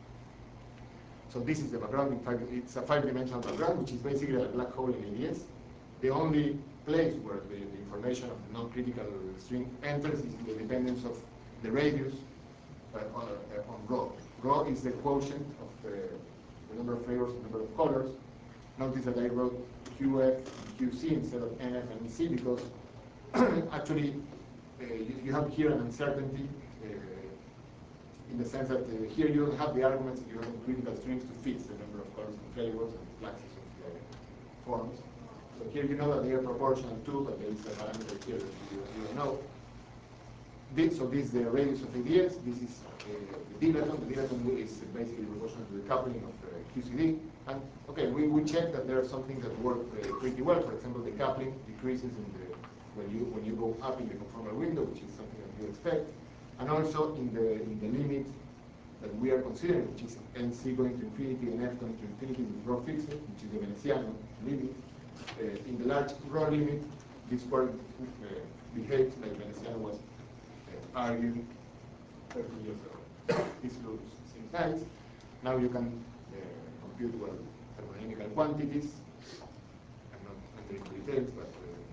So this is the background. In fact, it's a five-dimensional background, which is basically a black hole in A D S. The only place where the, the information of the non-critical string enters is the dependence of the radius uh, on, uh, on rho. Rho is the quotient of the, the number of flavors and number of colors. Notice that I wrote Q F and Q C instead of N F and C because actually uh, you, you have here an uncertainty uh, in the sense that uh, here you don't have the arguments that you have in critical strings to fix the number of colors and flavors and fluxes of the forms. So here you know that they are proportional too, but there is a parameter here that you, you don't know. This, so this is the radius of A D S. This is uh, the dilaton. The dilaton is basically proportional to the coupling of uh, Q C D. And okay, we, we checked that there are some things that work uh, pretty well. For example, the coupling decreases in the when you when you go up in the conformal window, which is something that you expect, and also in the in the limit that we are considering, which is N C going to infinity and F going to infinity with rho fixed, which is the Venetiano limit. Uh, in the large rho limit, this quark uh, behaves like Veneziano was uh, arguing thirty years ago. This looks seems nice. Now you can uh, compute well thermodynamical quantities. I'm not entering details, but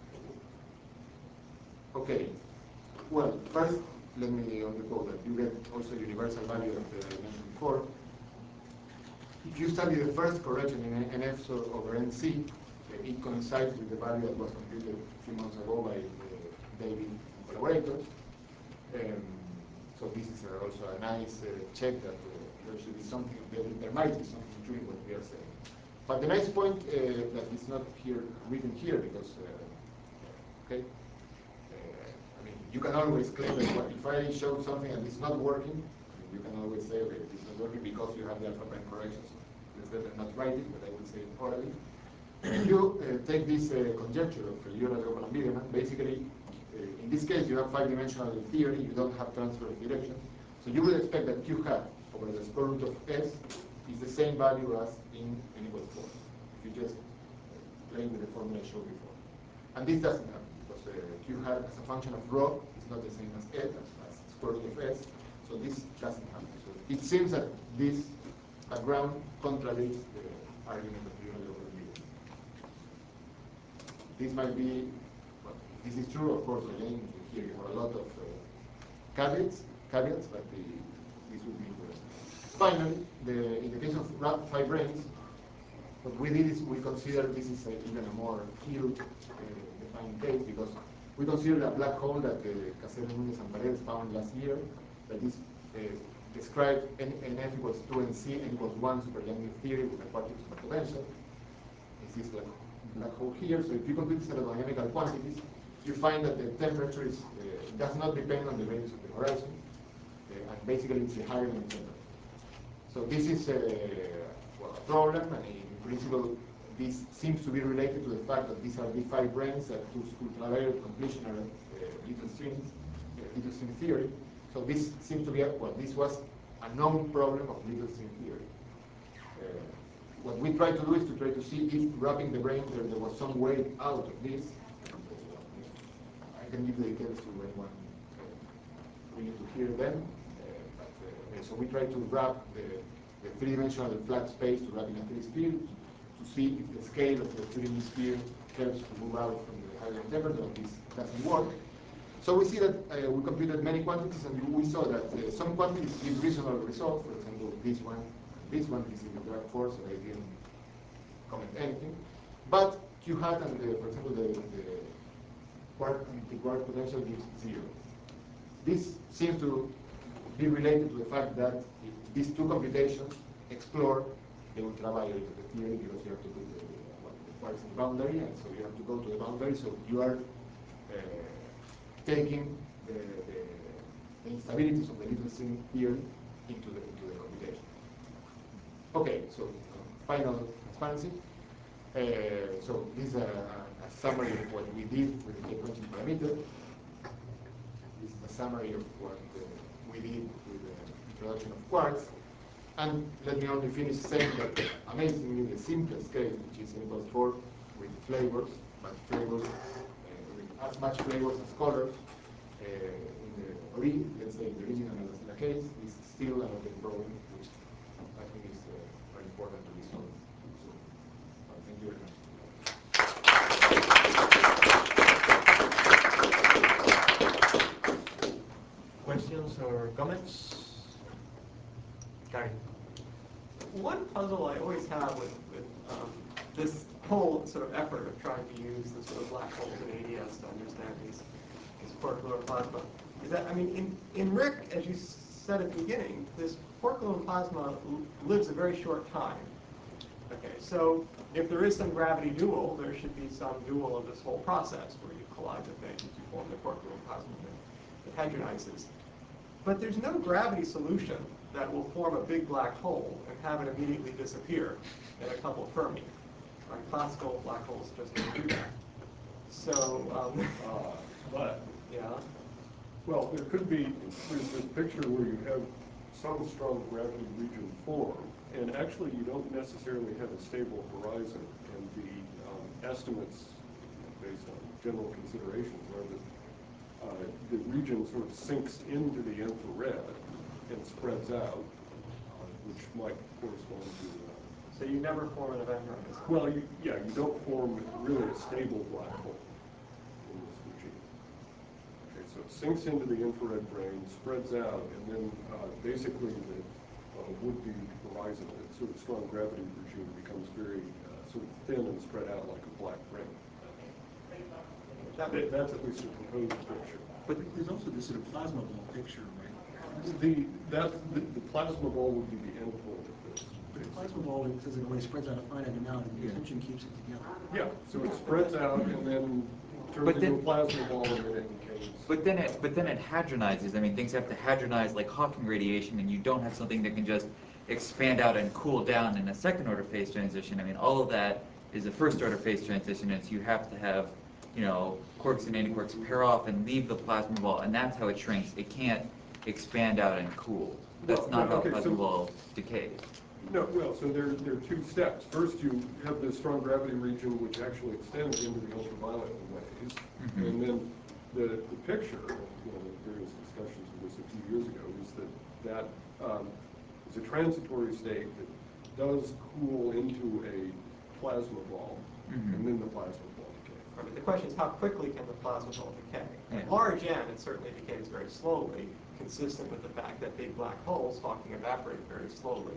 uh, okay. Well, first let me undergo that you get also universal value that uh, I mentioned before. If you study the first correction in N F over N C, uh, it coincides with the value that was computed a few months ago by uh, David and collaborators. Um, so this is uh, also a nice uh, check that uh, there should be something, there, there might be something true in what we are saying. But the nice point uh, that is not here written here, because uh, okay, uh, I mean you can always claim that what, if I show something and it's not working, you can always say, okay, it's not working because you have the alpha prime corrections. Let's better not write it, but I will say it orally. If you uh, take this uh, conjecture of Euler-Leopold-Wiedemann, basically, uh, in this case, you have five-dimensional theory, you don't have transfer of direction. So you would expect that Q hat over the square root of S is the same value as in N equals four. If you just uh, play with the formula I showed before. And this doesn't happen, because uh, Q hat as a function of rho is not the same as S, as, as square root of S. So this doesn't happen. So it seems that this background contradicts the argument of Euler-Leopold-Wiedemann. This might be, well, this is true, of course, again, here you have a lot of uh, caveats, caveats, but the, this would be important. Finally, the, in the case of five brains, what we did is we consider this is a, even a more ill-defined uh, case, because we consider a black hole that uh, Caceres, Núñez, and Paredes found last year, that is uh, described N, N F equals two N C, N equals one super Young theory with a quartic superpotential. This is black, black hole here. So if you compute these aerodynamical quantities, you find that the temperature is, uh, does not depend on the radius of the horizon, uh, and basically it's the higher than the temperature. So this is a, well, a problem, and in principle, this seems to be related to the fact that these are D five brains that to ultraviolet completion are uh, little strings, uh, little string theory. So this seems to be, a, well, this was a known problem of little string theory. Uh, what we try to do is to try to see if wrapping the brain there, there was some way out of this. I can give the details to anyone uh, willing to hear them. Uh, but, uh, so we try to wrap the, the three-dimensional flat space to wrap in a three-sphere to see if the scale of the three-D sphere helps to move out from the higher temperature. This doesn't work. So we see that uh, we computed many quantities, and we saw that uh, some quantities give reasonable results. For example, this one, this one, this is the drag force, so I didn't comment anything. But Q hat and, the, for example, the, the quark anti-quark potential gives zero. This seems to be related to the fact that these two computations explore the ultraviolet of the theory, because you have to put the, well, the quarks in the boundary, and so you have to go to the boundary. So you are uh, taking the, the, the instabilities of the little string theory into the, into the computation. Okay, so uh, final transparency. Uh, so this is a, a summary of what we did with the J-quenching parameter. This is a summary of what uh, we did with the introduction of quarks. And let me only finish saying that amazingly the simplest case, which is N equals four with flavors, but flavors as much flavors as colors uh, in the ori let's say in the original Alasela case, is still an open problem, which I think is uh, very important to be solved. So, uh, thank you very much. Questions or comments? Gary. One puzzle I always have with, with um, this whole sort of effort of trying to use the sort of black holes in A D S to understand these, these quark-gluon plasma is that, I mean, in, in R I C, as you said at the beginning, this quark-gluon plasma lives a very short time. Okay, so if there is some gravity dual, there should be some dual of this whole process where you collide the things, you form the quark-gluon plasma that hadronizes. But there's no gravity solution that will form a big black hole and have it immediately disappear in a couple of Fermi. Right? Classical black holes just don't do that. So, um, Uh, but yeah. Well, there could be, there's this picture where you have some strong gravity region form, and actually you don't necessarily have a stable horizon, and the um, estimates based on general considerations are that uh, the region sort of sinks into the infrared and spreads out, uh, which might correspond to. Uh, So you never form an event horizon. well, you, yeah, you don't form really a stable black hole in this regime. Okay, so it sinks into the infrared brain, spreads out, and then uh, basically the uh, would-be horizon, the sort of strong gravity regime, becomes very uh, sort of thin and spread out like a black ring. That That, that's at least a proposed picture. But there's also this sort of plasma ball picture, right? The, that, the, the plasma ball would be the endpoint of this. But the plasma ball, as it always spreads out a finite amount, and the tension keeps it together. Yeah, so it spreads out and then turns But into then- a plasma ball and then it decays. But then it, but then it hadronizes. I mean, things have to hadronize like Hawking radiation, and you don't have something that can just expand out and cool down in a second order phase transition. I mean, all of that is a first order phase transition, and so you have to have, you know, quarks and antiquarks pair off and leave the plasma ball, and that's how it shrinks. It can't expand out and cool. That's Well, not how okay, plasma so- ball decays. No, well, so there, there are two steps. First, you have this strong gravity region which actually extends into the ultraviolet waves. Mhm. And then the, the picture, you know, various discussions of this a few years ago, is that that um, is a transitory state that does cool into a plasma ball, Mhm. and then the plasma ball decays. I mean, the question is, how quickly can the plasma ball decay? Yeah. At large N, it certainly decays very slowly, consistent with the fact that big black holes, Hawking, evaporate very slowly.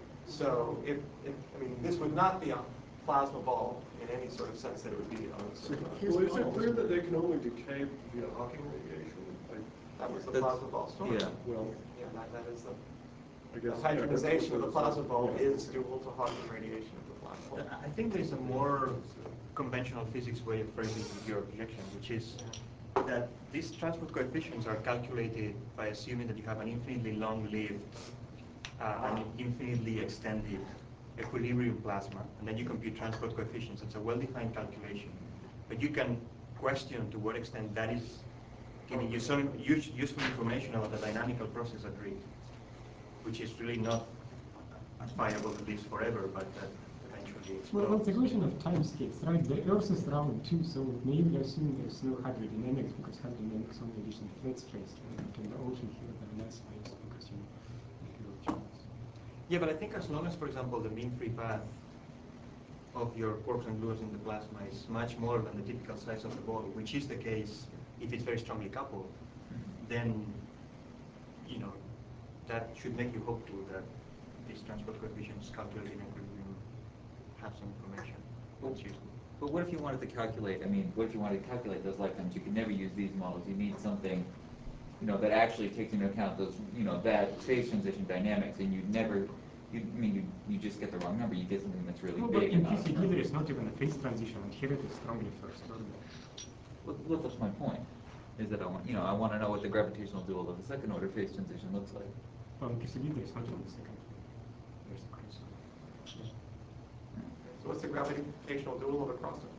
So if, if, I mean, this would not be a plasma ball in any sort of sense that it would be a sort of a- His Well, is it ball clear is- that they can only decay via Hawking radiation? I, that was the That's- plasma ball story. yeah. well, Yeah, that, that is the, I the guess. yeah, that's hydronization of the what plasma ball yeah. is dual to Hawking radiation of the black hole. I think there's a more conventional physics way of phrasing your objection, which is that these transport coefficients are calculated by assuming that you have an infinitely long-lived, uh, an infinitely extended equilibrium plasma, and then you compute transport coefficients. It's a well-defined calculation, but you can question to what extent that is giving you some use, useful information about the dynamical process at rate, which is really not viable at least forever, but that eventually Well, explodes. it's a question of time scales, right? The Earth is round too, so maybe assume there's no hydrodynamics because hydrodynamics only lives in flat space. Like in the ocean here, there are less waves because you you know, Yeah, but I think as long as, for example, the mean free path of your quarks and gluons in the plasma is much more than the typical size of the ball, which is the case if it's very strongly coupled, then, you know, that should make you hopeful that these transport coefficients calculated in equilibrium have some information that's useful. But what if you wanted to calculate, I mean, what if you wanted to calculate those lifetimes? You could never use these models. You need something, you know, that actually takes into account those, you know, that phase transition dynamics, and you'd never, you, I mean, you, you just get the wrong number. You get something that's really No, but big. in and P C D there is not even a phase transition, and here it is strongly first order. Well, well, that's my point, is that I want, you know, I want to know what the gravitational dual of a second order phase transition looks like. Well, in P C D there is not even a second. There's a cross. So what's the gravitational dual of a crossover?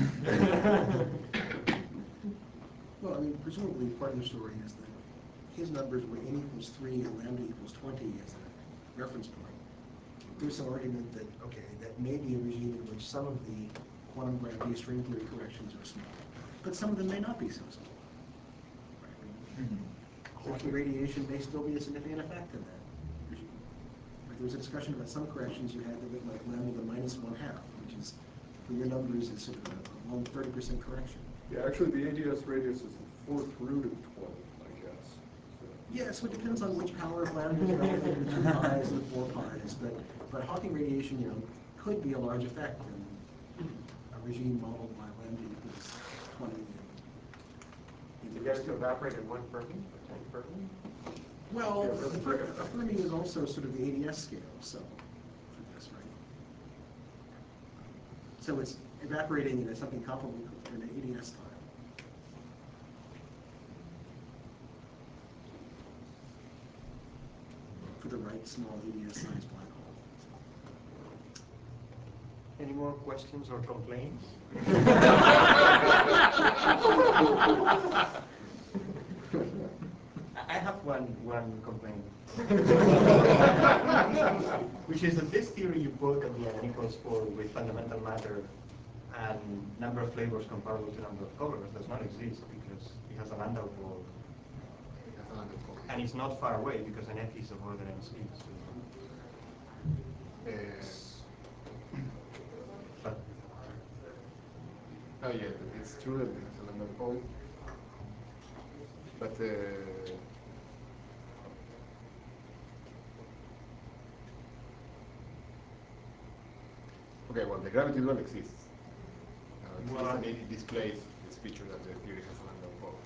Well, I mean, presumably part of the story is that his numbers were n equals three and lambda equals twenty as a reference point. There's some argument that, okay, that may be a regime in which some of the quantum gravity string theory corrections are small, but some of them may not be so small. Right? Mm-hmm. Hawking radiation may still be a significant effect in that regime. Like there was a discussion about some corrections you had that looked like lambda to the minus one half, which is, for your numbers, is sort of a long thirty percent correction. Yeah, actually, the A D S radius is the fourth root of twenty, I guess. So, Yeah, so it depends on which power of lambda is relevant, the two pi's and the four pi's, but, but Hawking radiation, you know, could be a large effect in a regime modeled by lambda equals twenty. And, To get it to evaporate in one Fermi or ten Fermi? well, Yeah, really a Fer- big. a Fermi is also sort of the A D S scale, so, for this, right? So it's evaporating in a something comparable to an A D S time. For the right small A D S size black hole. Any more questions or complaints? I have one one complaint, which is that this theory you quote at the end equals four with fundamental matter and number of flavors comparable to number of colors does not exist because it has a Landau ball. And it's not far away because an F is of order M C. So. Uh, But oh yeah, it's true that it's a Landau pole. But uh, okay, well, the gravity dual exists. Uh, it, Well, and it displays this feature that the theory has a Landau pole.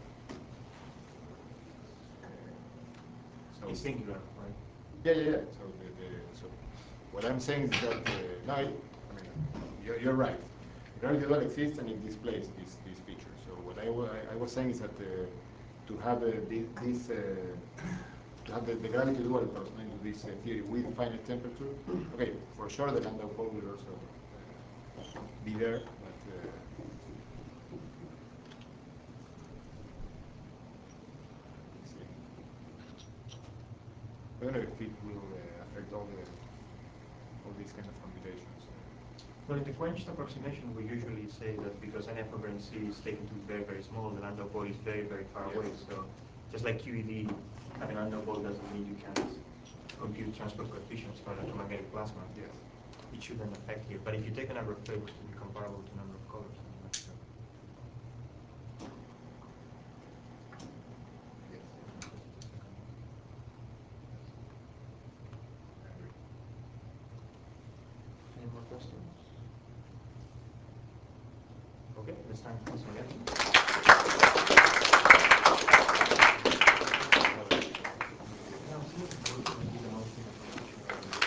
So it's singular, right? yeah, yeah, yeah. So the, the so what I'm saying is that uh, no, I, I mean you're, you're right. The gravity dual exists and it displays this this feature. So what I, wa- I, I was saying is that uh, to have uh, this, this uh, to have the, the gravity dual corresponding to this uh, theory with finite temperature, okay, for sure the Landau pole will also uh, be there, but uh, let's see. I don't know if it will uh, affect all the all these kind of computations. Well, in the quenched approximation, we usually say that because N F over N C is taken to be very, very small, the Landau ball is very, very far Yes. away. So just like Q E D, having a Landau ball doesn't mean you can't compute transport coefficients for electromagnetic plasma. Yes. It shouldn't affect here. But if you take a number of flavors to be comparable to number of colors, then that's true. Yes. Any more questions? Okay, let's thank Councilman Edson.